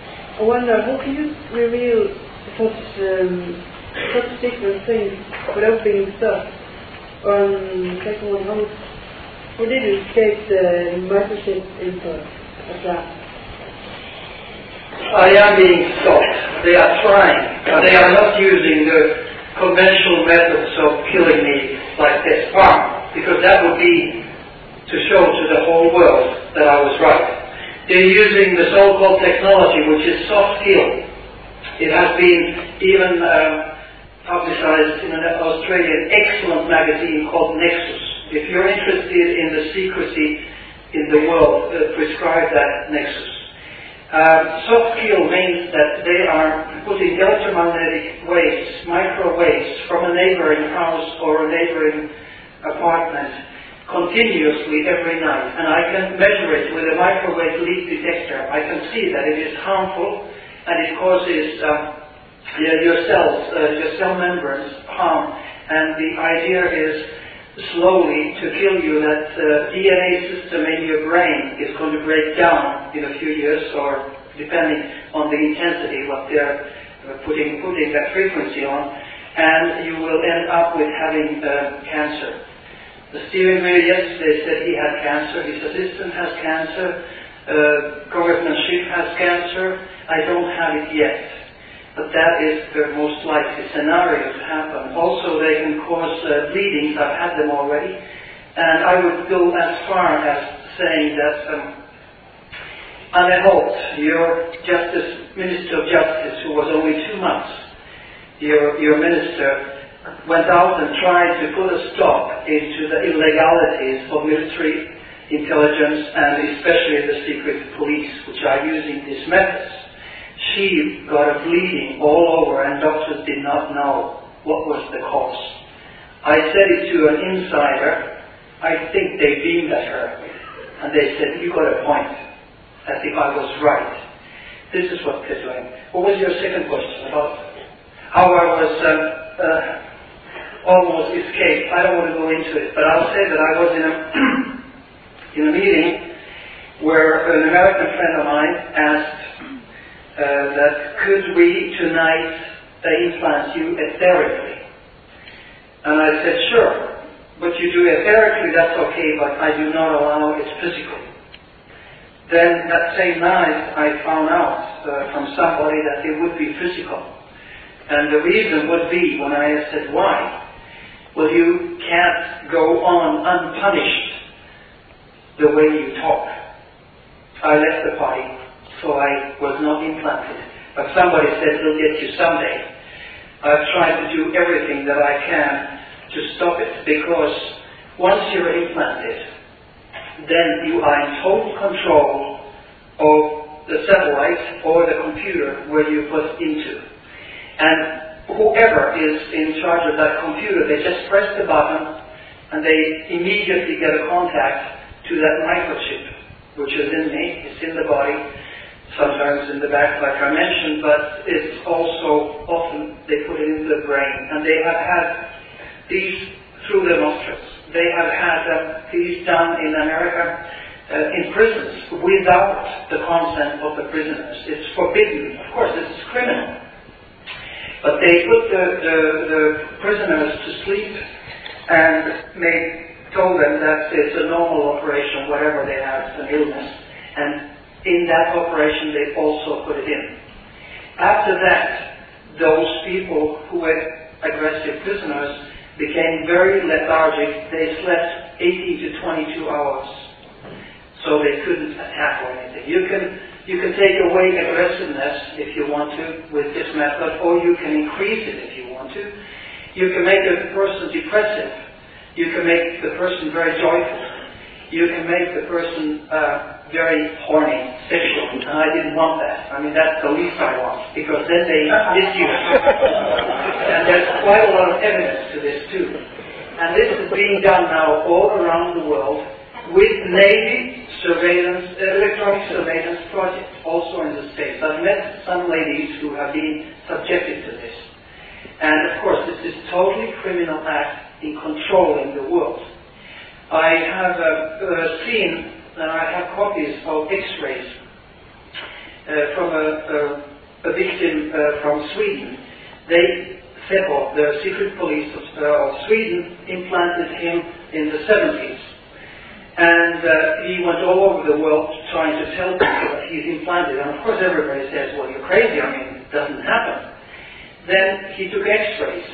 I wonder, how can you reveal such um, such secret things without being stuck? Um, second one, how, how did you escape the microchip input of that? I am being stopped. They are trying. Uh, they are not using the conventional methods of killing me like this farm, because that would be to show to the whole world that I was right. They're using the so-called technology, which is soft kill. It has been even uh, publicized in an Australian excellent magazine called Nexus. If you're interested in the secrecy in the world, uh, prescribe that Nexus. Uh, soft kill means that they are putting electromagnetic waves, microwaves, from a neighboring house or a neighboring apartment continuously every night. And I can measure it with a microwave leak detector. I can see that it is harmful and it causes uh, your cells, uh, your cell membranes harm. And the idea is slowly to kill you. That uh, D N A system in your brain is going to break down in a few years, or depending on the intensity what they're uh, putting putting that frequency on, and you will end up with having uh, cancer. The steering wheel yesterday said he had cancer. His assistant has cancer. Uh, Congressman Schiff has cancer. I don't have it yet. But that is the most likely scenario to happen. Also, they can cause uh, bleedings. I've had them already. And I would go as far as saying that um, Anne Holt, your Justice, Minister of Justice, who was only two months, your, your minister, went out and tried to put a stop into the illegalities of military intelligence and especially the secret police, which are using these methods. She got a bleeding all over and doctors did not know what was the cause. I said it to an insider. I think they beamed at her and they said, you got a point, as if I was right. This is what they're doing. What was your second question about how I was um, uh, almost escaped? I don't want to go into it, but I'll say that I was in a, in a meeting where an American friend of mine asked Uh, that could we tonight uh, implant you etherically? And I said, sure, but you do etherically, that's okay, but I do not allow it physically. Then that same night I found out uh, from somebody that it would be physical. And the reason would be, when I said why, well, you can't go on unpunished the way you talk. I left the party. So I was not implanted. But somebody said, we'll get you someday. I've tried to do everything that I can to stop it, because once you're implanted, then you are in total control of the satellite or the computer where you put into. And whoever is in charge of that computer, they just press the button and they immediately get a contact to that microchip, which is in me, it's in the body. Sometimes in the back, like I mentioned, but it's also often they put it in the brain. And they have had these through the nostrils. They have had uh, these done in America uh, in prisons without the consent of the prisoners. It's forbidden. Of course, this is criminal. But they put the, the, the prisoners to sleep and made, told them that it's a normal operation, whatever they have, it's an illness. And in that operation, they also put it in. After that, those people who were aggressive prisoners became very lethargic. They slept eighteen to twenty-two hours, so they couldn't attack or anything. You can you can take away aggressiveness if you want to with this method, or you can increase it if you want to. You can make a person depressive. You can make the person very joyful. You can make the person uh, very horny, sexual, and I didn't want that. I mean, that's the least I want, because then they misuse it. And there's quite a lot of evidence to this too. And this is being done now all around the world with Navy surveillance, uh, electronic surveillance projects, also in the States. I've met some ladies who have been subjected to this. And of course, this is totally criminal act in controlling the world. I have uh, uh, seen, and I have copies of X-rays uh, from a, a, a victim uh, from Sweden. They, Säpo, the secret police of, uh, of Sweden, implanted him in the seventies. And uh, he went all over the world trying to tell people that he's implanted. And of course everybody says, well, you're crazy, I mean, it doesn't happen. Then he took X-rays,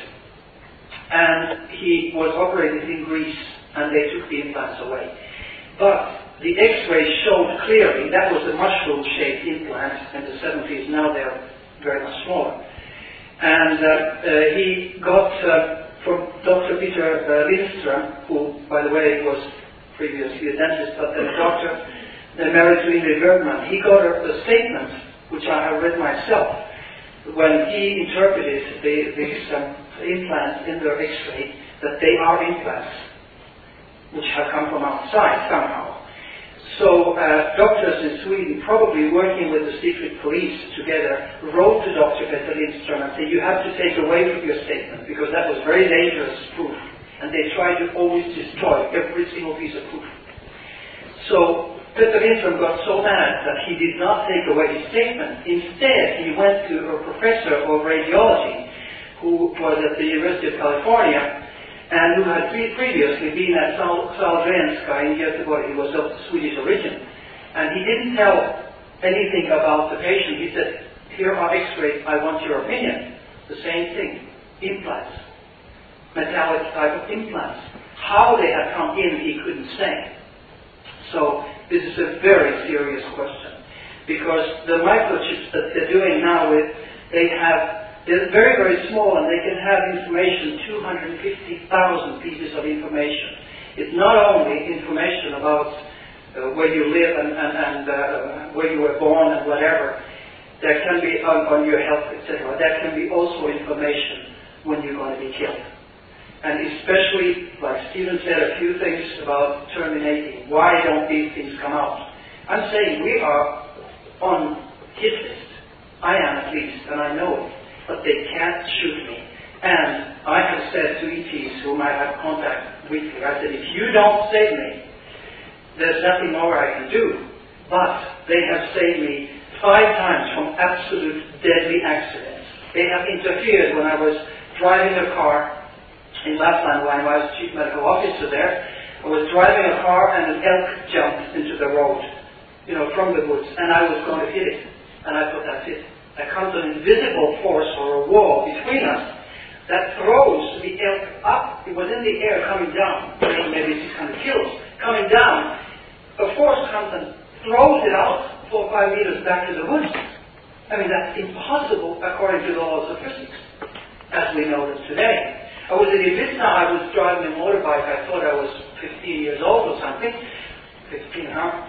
and he was operated in Greece, and they took the implants away. But the X-rays showed clearly that was a mushroom-shaped implant in the seventies. Now they're very much smaller. And uh, uh, he got uh, from Doctor Peter uh, Lindström, who, by the way, was previously a dentist, but then a doctor, then married to Ingrid Bergman. He got a, a statement, which I have read myself, when he interpreted the, these um, implants in their X-ray, that they are implants, which have come from outside somehow. So uh, doctors in Sweden, probably working with the secret police together, wrote to Doctor Peter Lindström and said, you have to take away from your statement, because that was very dangerous proof. And they tried to always destroy every single piece of proof. So Peter Lindström got so mad that he did not take away his statement. Instead, he went to a professor of radiology who was at the University of California and who had pre- previously been at Sahlgrenska in Göteborg. He was of Swedish origin. And he didn't tell anything about the patient. He said, here are X-rays, I want your opinion. The same thing, implants, metallic type of implants. How they had come in, he couldn't say. So this is a very serious question, because the microchips that they're doing now, with, they have, they're very, very small, and they can have information, two hundred fifty thousand pieces of information. It's not only information about uh, where you live and, and, and uh, where you were born and whatever. There can be on, on your health, et cetera. There can be also information when you're going to be killed. And especially, like Stephen said, a few things about terminating. Why don't these things come out? I'm saying we are on hit list. I am at least, and I know it. But they can't shoot me. And I have said to E Ts whom I have contact weekly, I said, if you don't save me, there's nothing more I can do. But they have saved me five times from absolute deadly accidents. They have interfered when I was driving a car in Lapland when I was chief medical officer there. I was driving a car and an elk jumped into the road, you know, from the woods, and I was going to hit it. And I thought, that's it. There comes an invisible force or a wall between us that throws the elk up. It was in the air coming down, maybe six hundred kilos, coming down. A force comes and throws it out four or five meters back to the woods. I mean, that's impossible according to the laws of physics, as we know them today. I was in Ibiza, I was driving a motorbike, I thought I was fifteen years old or something. fifteen, huh?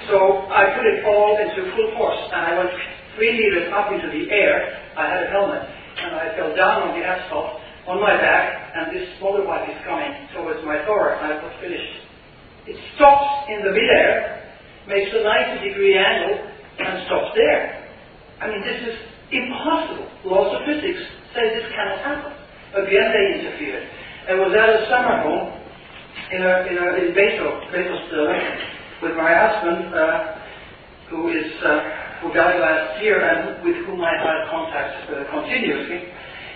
So I put it all into full force, and I went three meters up into the air. I had a helmet, and I fell down on the asphalt on my back, and this motorbike is coming towards my thorax, and I thought, finished. It stops in the midair, makes a ninety degree angle, and stops there. I mean, this is impossible. Laws of physics say this cannot happen. Again, they interfered. I was at a summer home in, a, in, a, in Beto, Beto with my husband, uh, who is uh, who died last year and with whom I had contact uh, continuously.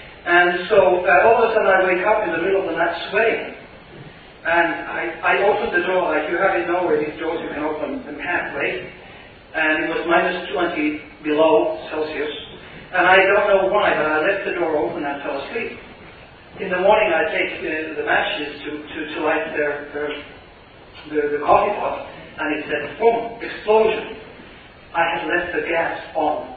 And so uh, all of a sudden I wake up in the middle of the night sweating. And I, I opened the door, like you have in Norway, these doors you can open them halfway. And it was minus twenty below Celsius. And I don't know why, but I left the door open and fell asleep. In the morning I take uh, the matches to, to, to light their, their, the, the coffee pot, and it said, boom, explosion. I had left the gas on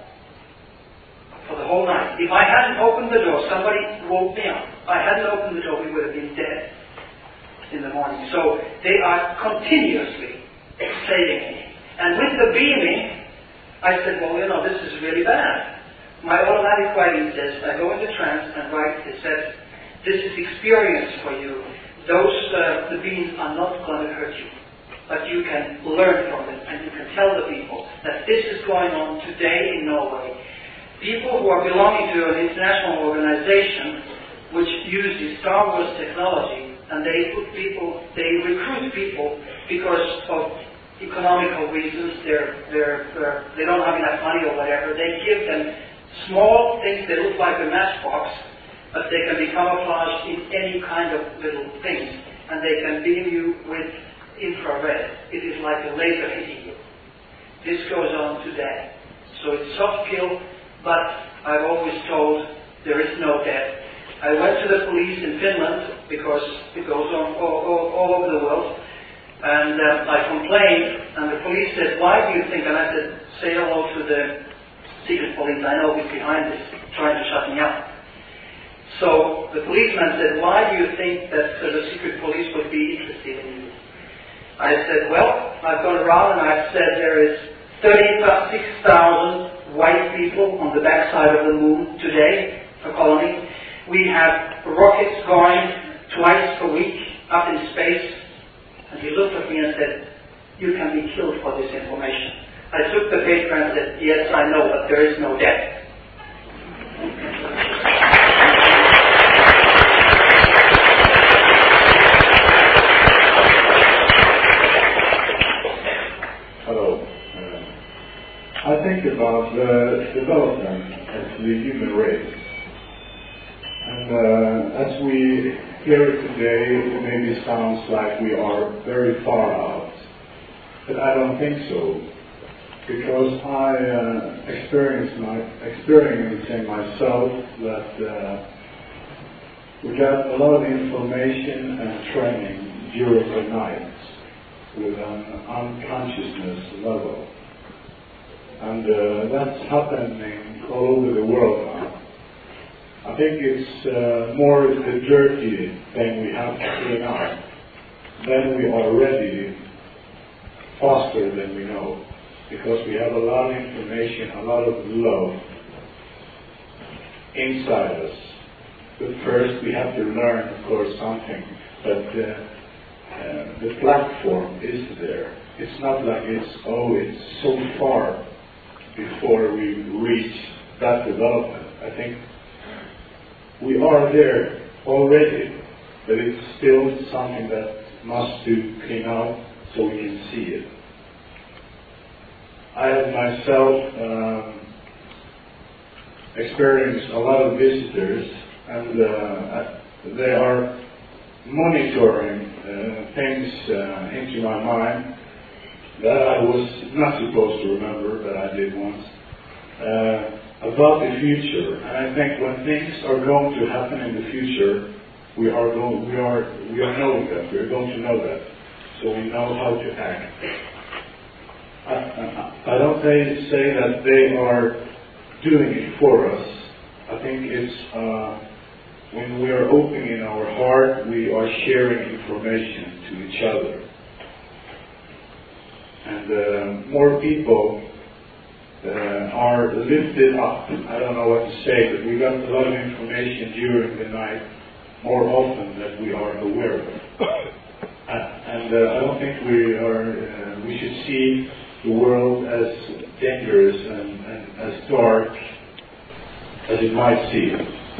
for the whole night. If I hadn't opened the door, somebody woke me up. If I hadn't opened the door, we would have been dead in the morning. So they are continuously saving me. And with the beaming, I said, well, you know, this is really bad. My automatic writing says, I go into trance and write, it says, this is experience for you. Those, uh, the beams are not going to hurt you. But you can learn from them, and you can tell the people that this is going on today in Norway. People who are belonging to an international organization which uses Star Wars technology, and they put people, they recruit people because of economical reasons. They're, they're, they're, they don't have enough money or whatever. They give them small things that look like a matchbox, but they can be camouflaged in any kind of little things, and they can beam you with infrared. It is like a laser hitting you. This goes on today. So it's soft kill, but I've always told there is no death. I went to the police in Finland because it goes on all, all, all over the world, and uh, I complained, and the police said, why do you think, and I said, say hello to the secret police, I know who's behind this, trying to shut me up. So the policeman said, why do you think that uh, the secret police would be interested in you? I said, well, I've gone around and I've said there is thirty-six thousand white people on the backside of the moon today, a colony. We have rockets going twice a week up in space. And he looked at me and said, you can be killed for this information. I took the paper and said, yes, I know, but there is no death. Hello. Uh, I think about the development of the human race. And uh, as we hear it today, it maybe sounds like we are very far out. But I don't think so. Because I uh, experienced my, experiencing myself that uh, we got a lot of information and training during the night with an unconsciousness level. And uh, that's happening all over the world now. I think it's uh, more the dirty thing we have to clean up. Then we are ready faster than we know. Because we have a lot of information, a lot of love inside us. But first we have to learn, of course, something. But uh, uh, the platform is there. It's not like it's, oh, it's so far before we reach that development. I think we are there already, but it's still something that must do clean out so we can see it. I have myself um, experienced a lot of visitors, and uh, they are monitoring uh, things uh, into my mind that I was not supposed to remember, but I did once, uh, about the future. And I think when things are going to happen in the future, we are going, we are, we are knowing that. We are going to know that, so we know how to act. I, I, I don't say, say that they are doing it for us. I think it's uh, when we are opening our heart, we are sharing information to each other. And uh, more people uh, are lifted up. I don't know what to say, but we got a lot of information during the night, more often than we are aware of. uh, and uh, I don't think we are. Uh, we should see the world as dangerous and, and as dark as it might seem.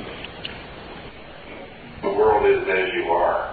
The world is as you are.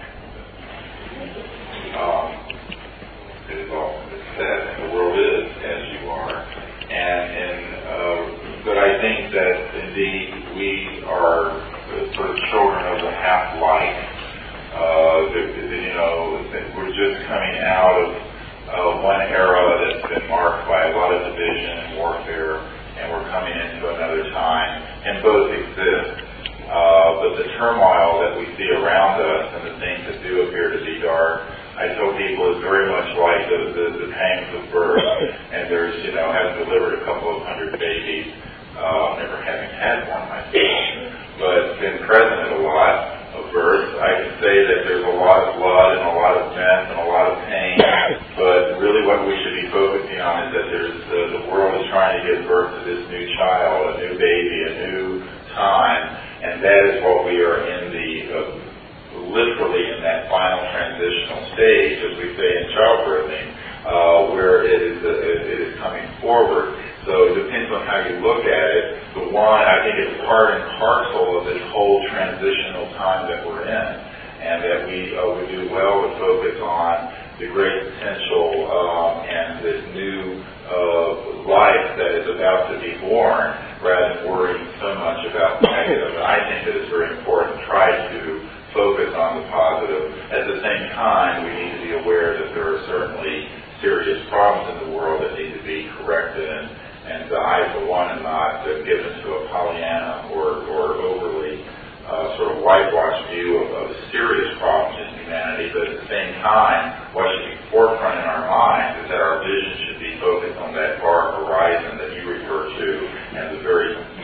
Um, it is often said, and the world is as you are. And, and uh, but I think that indeed we are the sort of children of the half-life. Uh, that, that, you know, that we're just coming out of Uh, one era that's been marked by a lot of division and warfare, and we're coming into another time, and both exist. Uh, but the turmoil that we see around us and the things that do appear to be dark, I tell people is very much like the, the, the pangs of birth. And there's, you know, having delivered a couple of hundred babies, uh, never having had one myself, but been present at a lot of births. I can say that there's a lot of blood and a lot of mess and a lot of pain, but really what we should be focusing on is that there's uh, the world is trying to give birth to this new child, a new baby, a new time, and that is what we are in the, uh, literally in that final transitional stage, as we say in childbirthing, uh, where it is, uh, it is coming forward. So it depends on how you look at it. The one, I think it's part and parcel of this whole transitional time that we're in, and that we uh, would do well to focus on the great potential um, and this new uh, life that is about to be born, rather than worrying so much about the negative. And I think that it's very important to try to focus on the positive. At the same time, we need to be aware that there are certainly serious problems in the world that need to be corrected, and and I, for one, am not uh, given to a Pollyanna or, or overly uh, sort of whitewashed view of, of the serious problems in humanity, but at the same time, what should be forefront in our minds is that our vision should be focused on that far horizon that you refer to, and the very much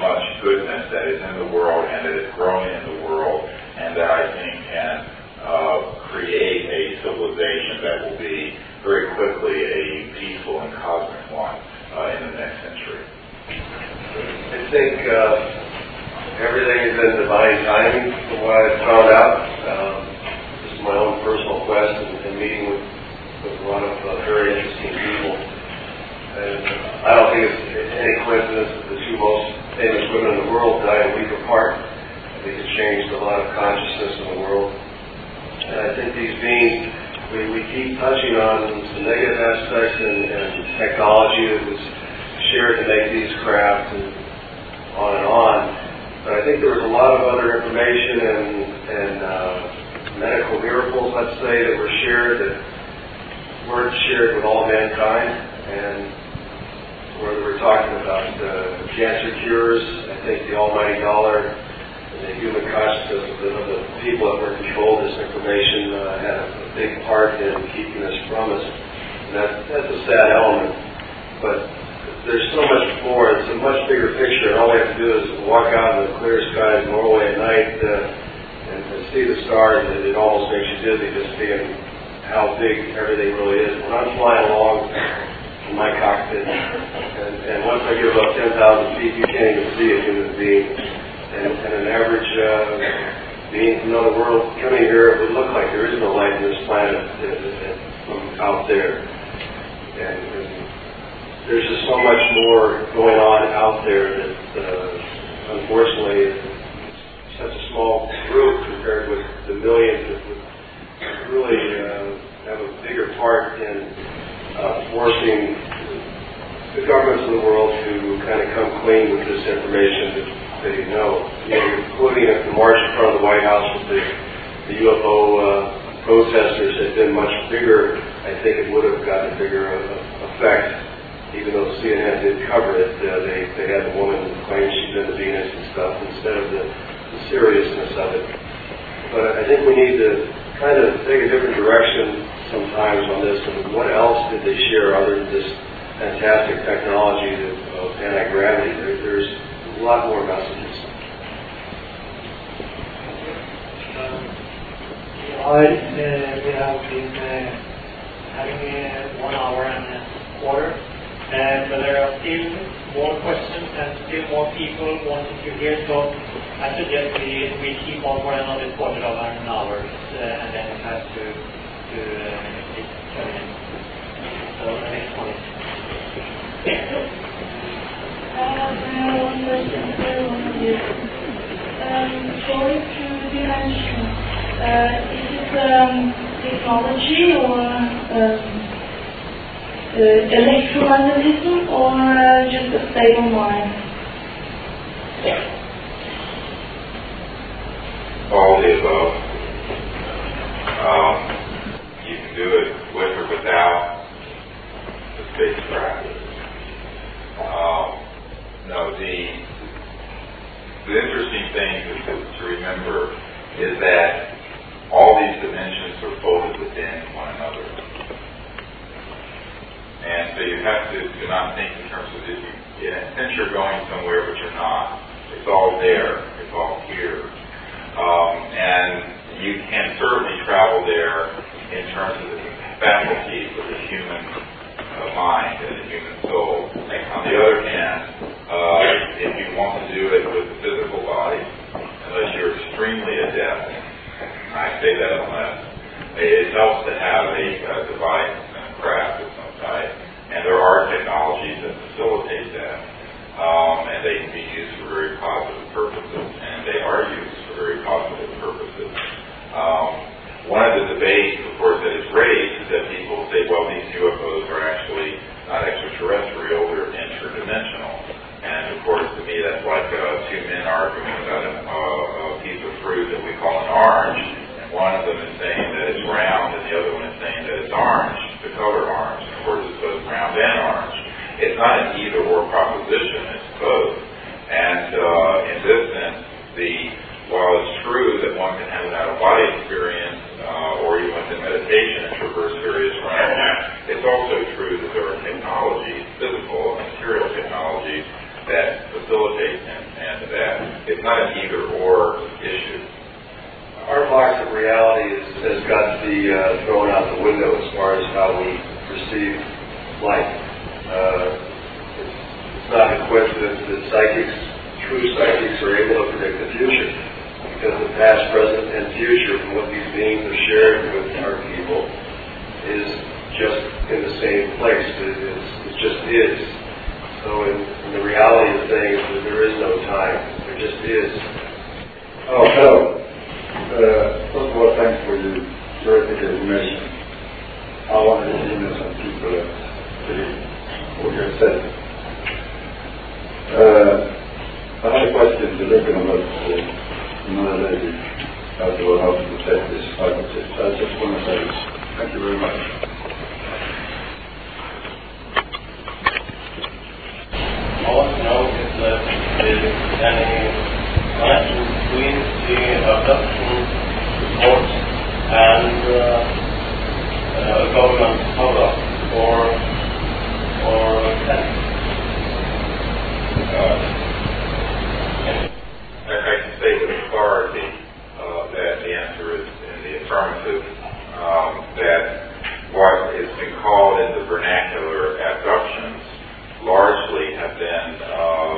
goodness that is in the world and that is growing in the world, and that I think can uh, create a civilization that will be very quickly a peaceful and cosmic one uh, in the next century. I think uh, everything is in divine timing from what I've found out. Um, this is my own personal quest and, and meeting with, with a lot of uh, very interesting people. And I don't think it's any coincidence that the two most famous women in the world died a week apart. I think it changed a lot of consciousness in the world. And I think these beings, we, we keep touching on some negative aspects and, and technology that was shared to make these craft and on and on. But I think there was a lot of other information and, and uh, medical miracles, let's say, that were shared that weren't shared with all mankind. And whether we're talking about uh, cancer cures, I think the almighty dollar and the human consciousness of the, of the people that were controlled this information uh, had a, a big part in keeping us from us. And that, that's a sad element. But there's so much more. It's a much bigger picture. And all we have to do is walk out in the clear skies of Norway at night uh, and, and see the stars. And it almost makes you dizzy just seeing how big everything really is. When I'm flying along in my cockpit, and, and once I get about ten thousand feet, you can't even see a human being. And, and an average uh, being from another world coming here, it would look like there is no life on this planet uh, uh, from out there. And, and there's just so much more going on out there that, uh, unfortunately, it's such a small group compared with the millions that would really uh, have a bigger part in uh, forcing the governments of the world to kind of come clean with this information that they know. You know, including if the march in front of the White House with the, the U F O uh, protesters had been much bigger, I think it would have gotten a bigger uh, effect. Even though C N N did cover it, uh, they, they had the woman claim she'd been to Venus and stuff instead of the, the seriousness of it. But I think we need to kind of take a different direction sometimes on this. And what else did they share other than this fantastic technology of anti-gravity? There, there's a lot more messages. Um, I, uh, we have been uh, having uh, one hour and a quarter. Uh, but there are still more questions and still more people wanting to hear, so I suggest we, we keep on for another quarter of an hour, uh, and then we have to, to uh, terminate. So the next one is. I have uh, one question for one of you. Um, going through dimension, uh, is it um, technology or um, Uh, electromagnetism or uh, just a stable mind? All the above. Um, you can do it with or without the spacecraft. Um, no, the the interesting thing to, to remember is that all these dimensions are folded within one another. And so you have to, to not think in terms of, if you, in a sense you're going somewhere, but you're not. It's all there. It's all here. Um, and you can certainly travel there in terms of the faculties of the human uh, mind and the human soul. On the other hand, uh, if you want to do it with the physical body, unless you're extremely adept, I say that unless, it helps to have a, a device and a craft of some type, and there are technologies that facilitate that, um, and they can be used for very positive purposes, and they are used for very positive purposes. Um, one of the debates, of course, that is raised is that people say, well, these U F Os are actually not extraterrestrial, they're interdimensional. And, of course, to me, that's like uh, two men arguing about a, uh, a piece of fruit that we call an orange. And one of them is saying that it's round, and the other one is saying that it's orange, the color orange. And, of course, it's both round and orange. It's not an either-or proposition, it's both. And uh, in this sense, the while it's true that one can have an out-of-body experience, uh, or even within meditation and traverse various realms, it's also true that there are technologies, physical and material technologies, that facilitate and, and that reality is, has got to be uh, thrown out the window as far as how we perceive life. Uh, it's, it's not a coincidence that psychics, true psychics, are able to predict the future, because the past, present, and future from what these beings have shared with our people is just in the same place. It, is, it just is. So in, in the reality of things, there is no time. There just is. Oh, hello. Uh, first of all, thanks for the terrific information. I wanted to email some people that believe what you have said. Uh, I had a question to look at about another lady as to how to protect this hypothesis. I just want to say thank you very much. I want to know if there is any connection between the abduction reports and uh, uh, government cover-up or or uh, I can say with authority uh, that the answer is in the affirmative, um, that what has been called in the vernacular abductions largely have been uh,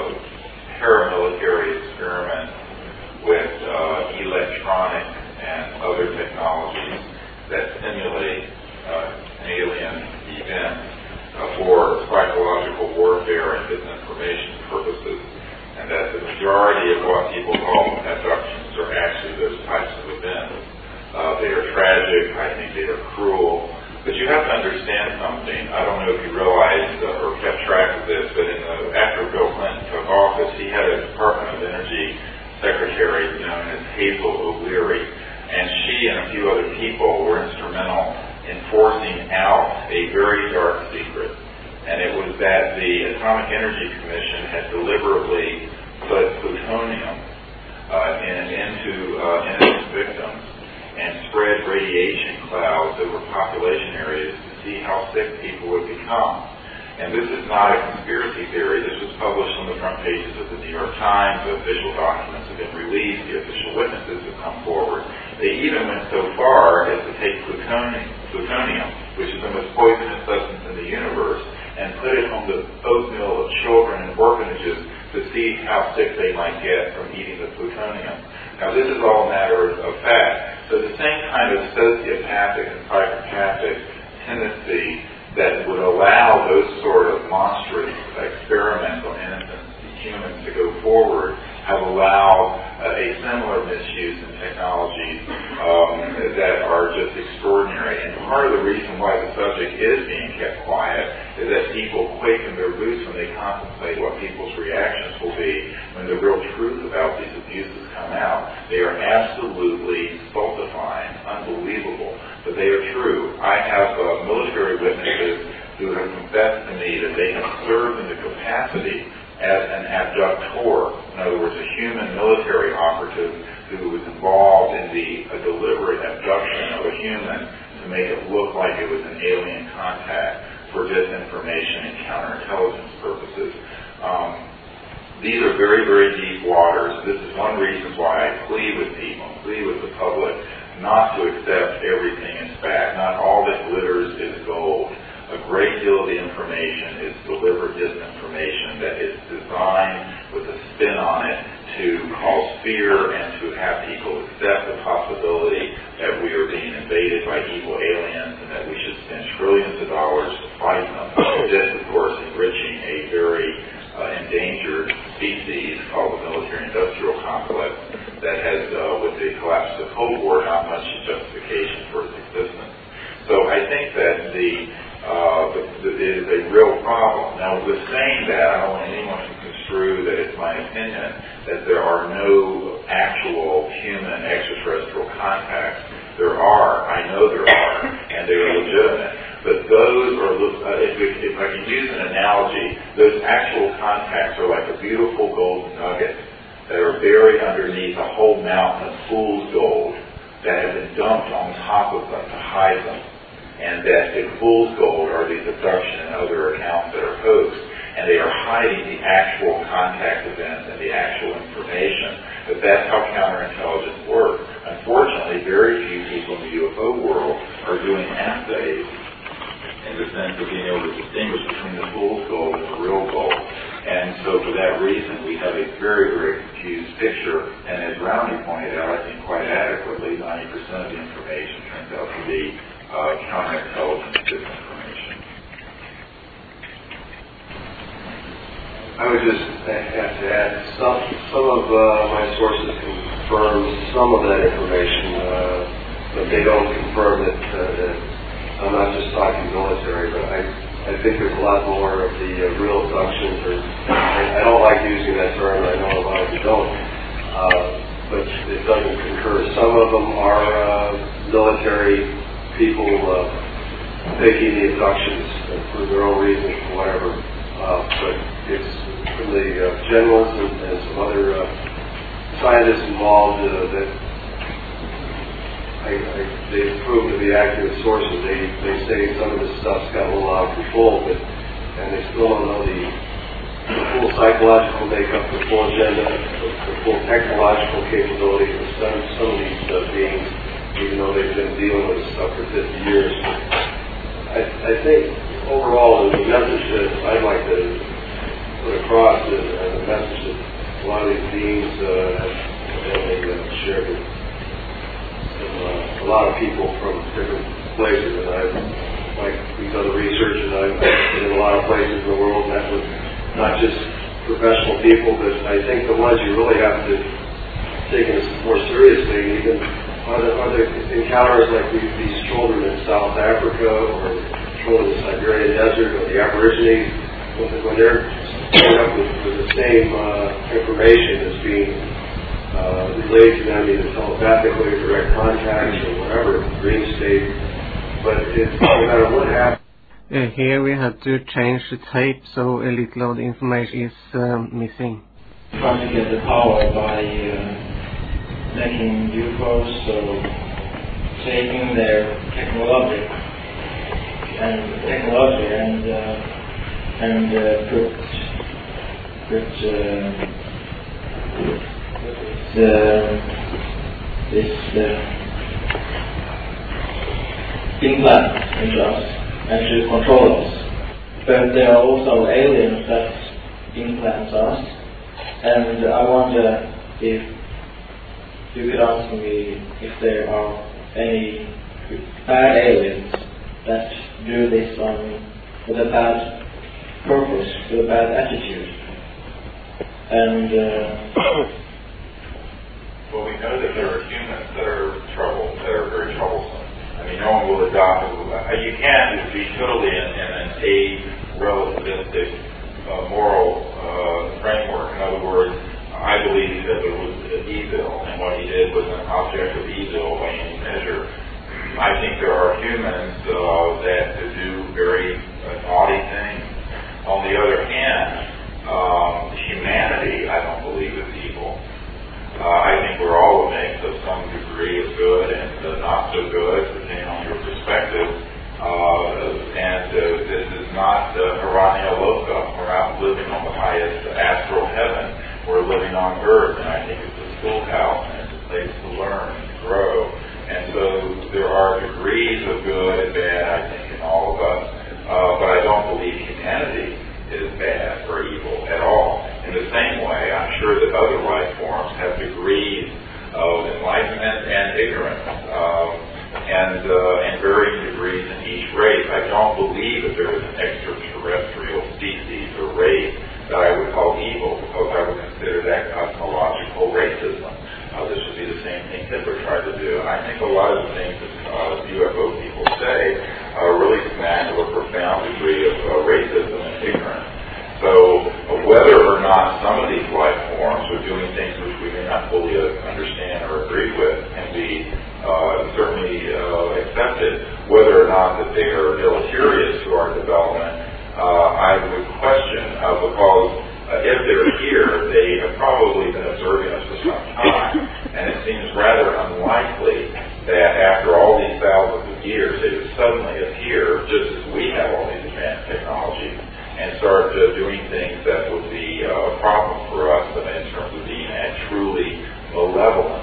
paramilitary experiments with uh, electronic and other technologies that simulate uh, alien events uh, for psychological warfare and disinformation purposes, and that the majority of what people call abductions are actually those types of events. Uh, they are tragic, I think they are cruel, but you have to understand something. I don't know if you realized uh, or kept track of this, but in the, after Bill Clinton took office, he had a Department of Energy secretary known as Hazel O'Leary, and she and a few other people were instrumental in forcing out a very dark secret. And it was that the Atomic Energy Commission had deliberately put plutonium uh, in, into uh, innocent victims and spread radiation clouds over population areas to see how sick people would become. And this is not a conspiracy theory. This was published on the front pages of the New York Times. The official documents have been released. The official witnesses have come forward. They even went so far as to take plutonium, plutonium, which is the most poisonous substance in the universe, and put it on the oatmeal of children in orphanages to see how sick they might get from eating the plutonium. Now, this is all a matter of fact. So the same kind of sociopathic and psychopathic tendency that would allow those sort of monstrous experimental innocent humans to go forward have allowed uh, a similar misuse in technologies um, that are just extraordinary. And part of the reason why the subject is being kept quiet is that people quake in their boots when they contemplate what people's reactions will be when the real truth about these abuses come out. They are absolutely stultifying, unbelievable, but they are true. I have uh, military witnesses who have confessed to me that they have served in the capacity as an abductor, in other words, a human military operative who was involved in the a deliberate abduction of a human to make it look like it was an alien contact for disinformation and counterintelligence purposes. Um, these are very, very deep waters. This is one reason why I plead with people, plead with the public, not to accept everything as fact. Not all that glitters is gold. A great deal of the information is delivered disinformation that is designed with a spin on it to cause fear and to have people accept the possibility that we are being invaded by evil aliens and that we should spend trillions of dollars to fight them. This, of course, enriching a very uh, endangered species called the military-industrial complex that has, uh, with the collapse of the Cold War, not much justification for its existence. So I think that the Uh, it is a real problem. Now, with saying that, I don't want anyone to construe that it's my opinion that there are no actual human extraterrestrial contacts. There are. I know there are, and they are legitimate. But those are, uh, if, we, if I can use an analogy, those actual contacts are like a beautiful golden nugget that are buried underneath a whole mountain of fool's gold that have been dumped on top of them to hide them. And that the fool's gold are these abduction and other accounts that are hoaxed, and they are hiding the actual contact events and the actual information. But that's how counterintelligence works. Unfortunately, very few people in the U F O world are doing assays in the sense of being able to distinguish between the fool's gold and the real gold. And so for that reason, we have a very, very confused picture. And as Brownie pointed out, I think quite adequately, ninety percent of the information turns out to be uh, counterintelligence disinformation. I would just have to add, some, some of uh, my sources confirm some of that information, uh, but they don't confirm that, uh, that I'm not just talking military, but I, I think there's a lot more of the uh, real abductions, or I, I don't like using that term, I know a lot of you don't, uh, but it doesn't concur. Some of them are uh, military people uh, taking the abductions for their own reasons, or whatever, uh, but it's from the uh, generals and, and some other uh, scientists involved uh, that I, I, they've proven to be accurate sources. They they say some of this stuff's got a little out of control, but and they still don't know the, the full psychological makeup, the full agenda, the, the full technological capability of some, some of these uh, beings, even though they've been dealing with this stuff for fifty years. I, I think overall the message that I'd like to put across is uh, the message that a lot of these beings uh, have evidently uh, shared with uh, a lot of people from different places. And I've, like, we've done the research, and I've been in a lot of places in the world, met with not just professional people, but I think the ones you really have to take it more seriously, even are there, are there encounters like these, these children in South Africa, or children in the Siberian desert, or the Aborigines, when they're coming up with, with the same uh, information as being uh, relayed to them either telepathically or direct contacts or whatever, dream state. But it, no matter what happens. Uh, here we had to change the tape, so a little of the information is um, missing. Trying to get the power by uh, making U F Os, so taking their technology and technology and uh, and uh, put put uh, the this uh, implant into us and to control us. But there are also aliens that implant us, and I wonder if you could answer me if there are any bad aliens that do this on with a bad purpose, with a bad attitude. And uh, well, we know that there are humans that are trouble, that are very troublesome. I mean, no one will adopt. You can't be totally in, in an a-relativistic uh, moral uh, framework. In other words, I believe that there was evil, and what he did was an object of evil by any measure. I think there are humans uh, that do very uh, naughty things. On the other hand, um, humanity, I don't believe is evil. Uh, I think we're all a mix of some degree of good and uh, not so good, depending on your perspective. Uh, and uh, this is not uh, Harania Loka. We're not living on the highest astral heaven. We're living on earth, and I think it's a schoolhouse, and it's a place to learn and to grow. And so there are degrees of good and bad, I think, in all of us. Uh, but I don't believe humanity is bad or evil at all. In the same way, I'm sure that other life forms have degrees of enlightenment and ignorance, um, and uh, and varying degrees in each race. I don't believe that there is an extraterrestrial species or race that I would call evil, because I would consider that cosmological racism. Uh, this would be the same thing Hitler tried to do. And I think a lot of the things that uh, U F O people say uh, really smack of a profound degree of uh, racism and ignorance. So uh, whether or not some of these life forms are doing things which we may not fully uh, understand or agree with can be uh, certainly uh, accepted. Whether or not that they are deleterious to our development, uh, I would question, uh, because Uh, if they're here, they have probably been observing us for some time, and it seems rather unlikely that after all these thousands of years, they would suddenly appear, just as we have all these advanced technologies, and start uh, doing things that would be uh, a problem for us in terms of being uh, truly malevolent.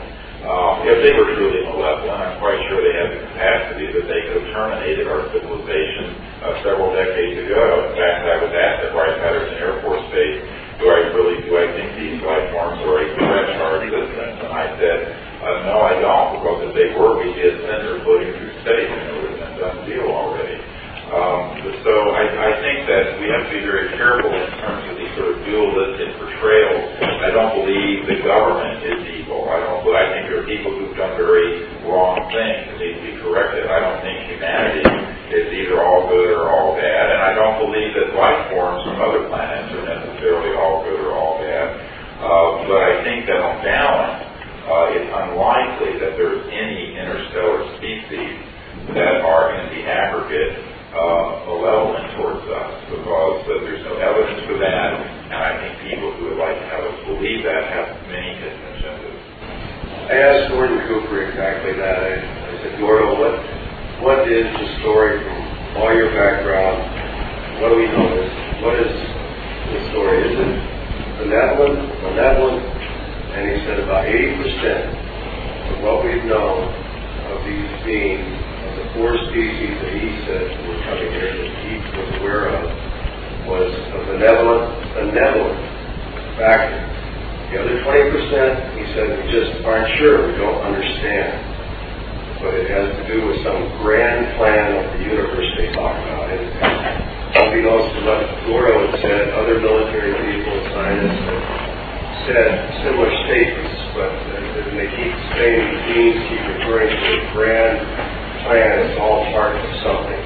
Um, if they were truly malevolent, I'm quite sure they had the capacity that they could have terminated our civilization uh, several decades ago. In fact, I was asked at Wright-Patterson Air Force Base, do I really, do I think these life forms are a threat to our existence? And I said, uh, no, I don't, because if they were, we'd be a cinder floating through space, and it would have been done deal already. Um, so I, I think that we have to be very careful in terms of these sort of dualistic portrayals. I don't believe the government is evil. I don't. But I think there are people who've done very wrong things that need to be corrected. I don't think humanity is either all good or all bad, and I don't believe that life forms from other planets are necessarily all good or all bad. Uh, but I think that on balance, uh, it's unlikely that there's any interstellar species that are in the aggregate Uh, malevolent towards us, because uh, there's no evidence for that, and I think people who would like to have us believe that have many hidden agendas. I asked Gordon Cooper exactly that. I, I said, Gordo, what what is the story from all your background? What do we know? This? What is the story? Is it benevolent, malevolent? And he said about eighty percent of what we've known of these beings, the four species that he said were coming here that he was aware of, was a benevolent, benevolent factor. The other twenty percent, he said, we just aren't sure, we don't understand. But it has to do with some grand plan of the universe they talk about. And unbeknownst to what Goro had said, other military people and scientists have said similar statements, but uh, they keep saying these beings keep referring to a grand plan. It's all part of something.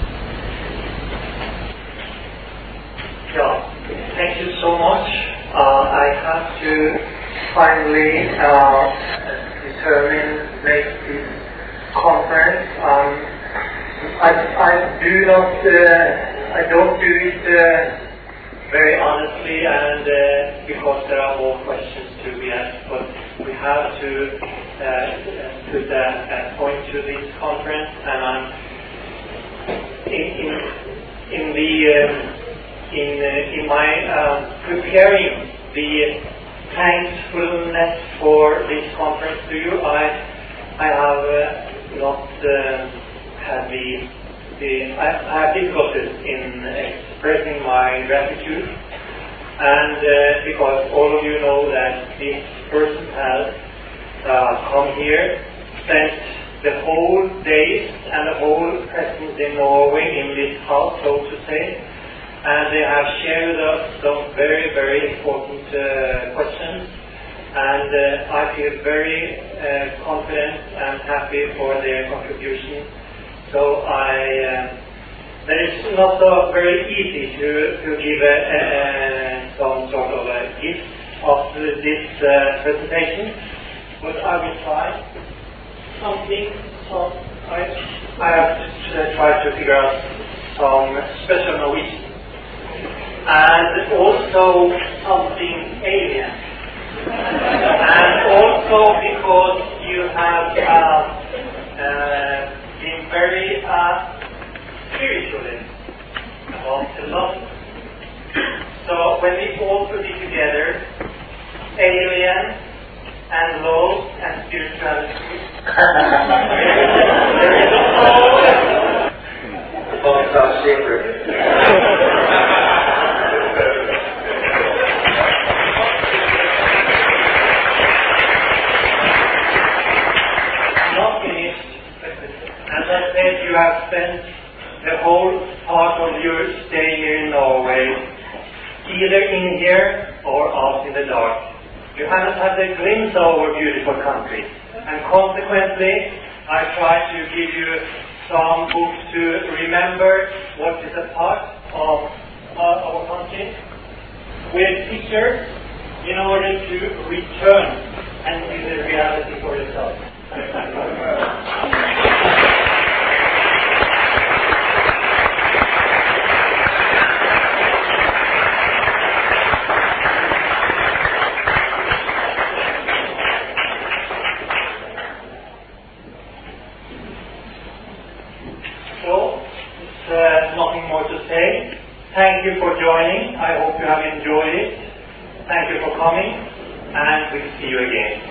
Yeah, thank you so much. Uh, I have to finally uh, determine make this conference. Um, I, I do not, uh, I don't do it uh, very honestly, and uh, because there are more questions to be asked, but we have to uh, put a, a point to this conference, and I'm in in, in the um, in uh, in my uh, preparing the thankfulness for this conference to you. I I have uh, not uh, had the the I, I have difficulties in expressing my gratitude, and uh, because all of you know that this person has uh, come here, spent the whole days and the whole presence in Norway in this house, so to say, and they have shared with us some very, very important uh, questions, and uh, I feel very uh, confident and happy for their contribution. So I, uh, that is not so very easy to, to give a, a, some sort of a gift after this uh, presentation, but I will try something. So I, I have to uh, try to figure out some special Norwegian, and also something alien, and also because you have uh, uh, been very uh, spiritualist about the love. So when we all put it together, alien and love and spirituality, there is a whole Both our secret. not finished. As I said, you have spent the whole part of your stay here in Norway, either in here or out in the dark. You haven't had a glimpse of our beautiful country, and consequently, I try to give you some books to remember what is a part of uh, our country, with pictures, in order to return and see the reality for yourself. Nothing more to say. Thank you for joining. I hope you have enjoyed it. Thank you for coming, and we'll see you again.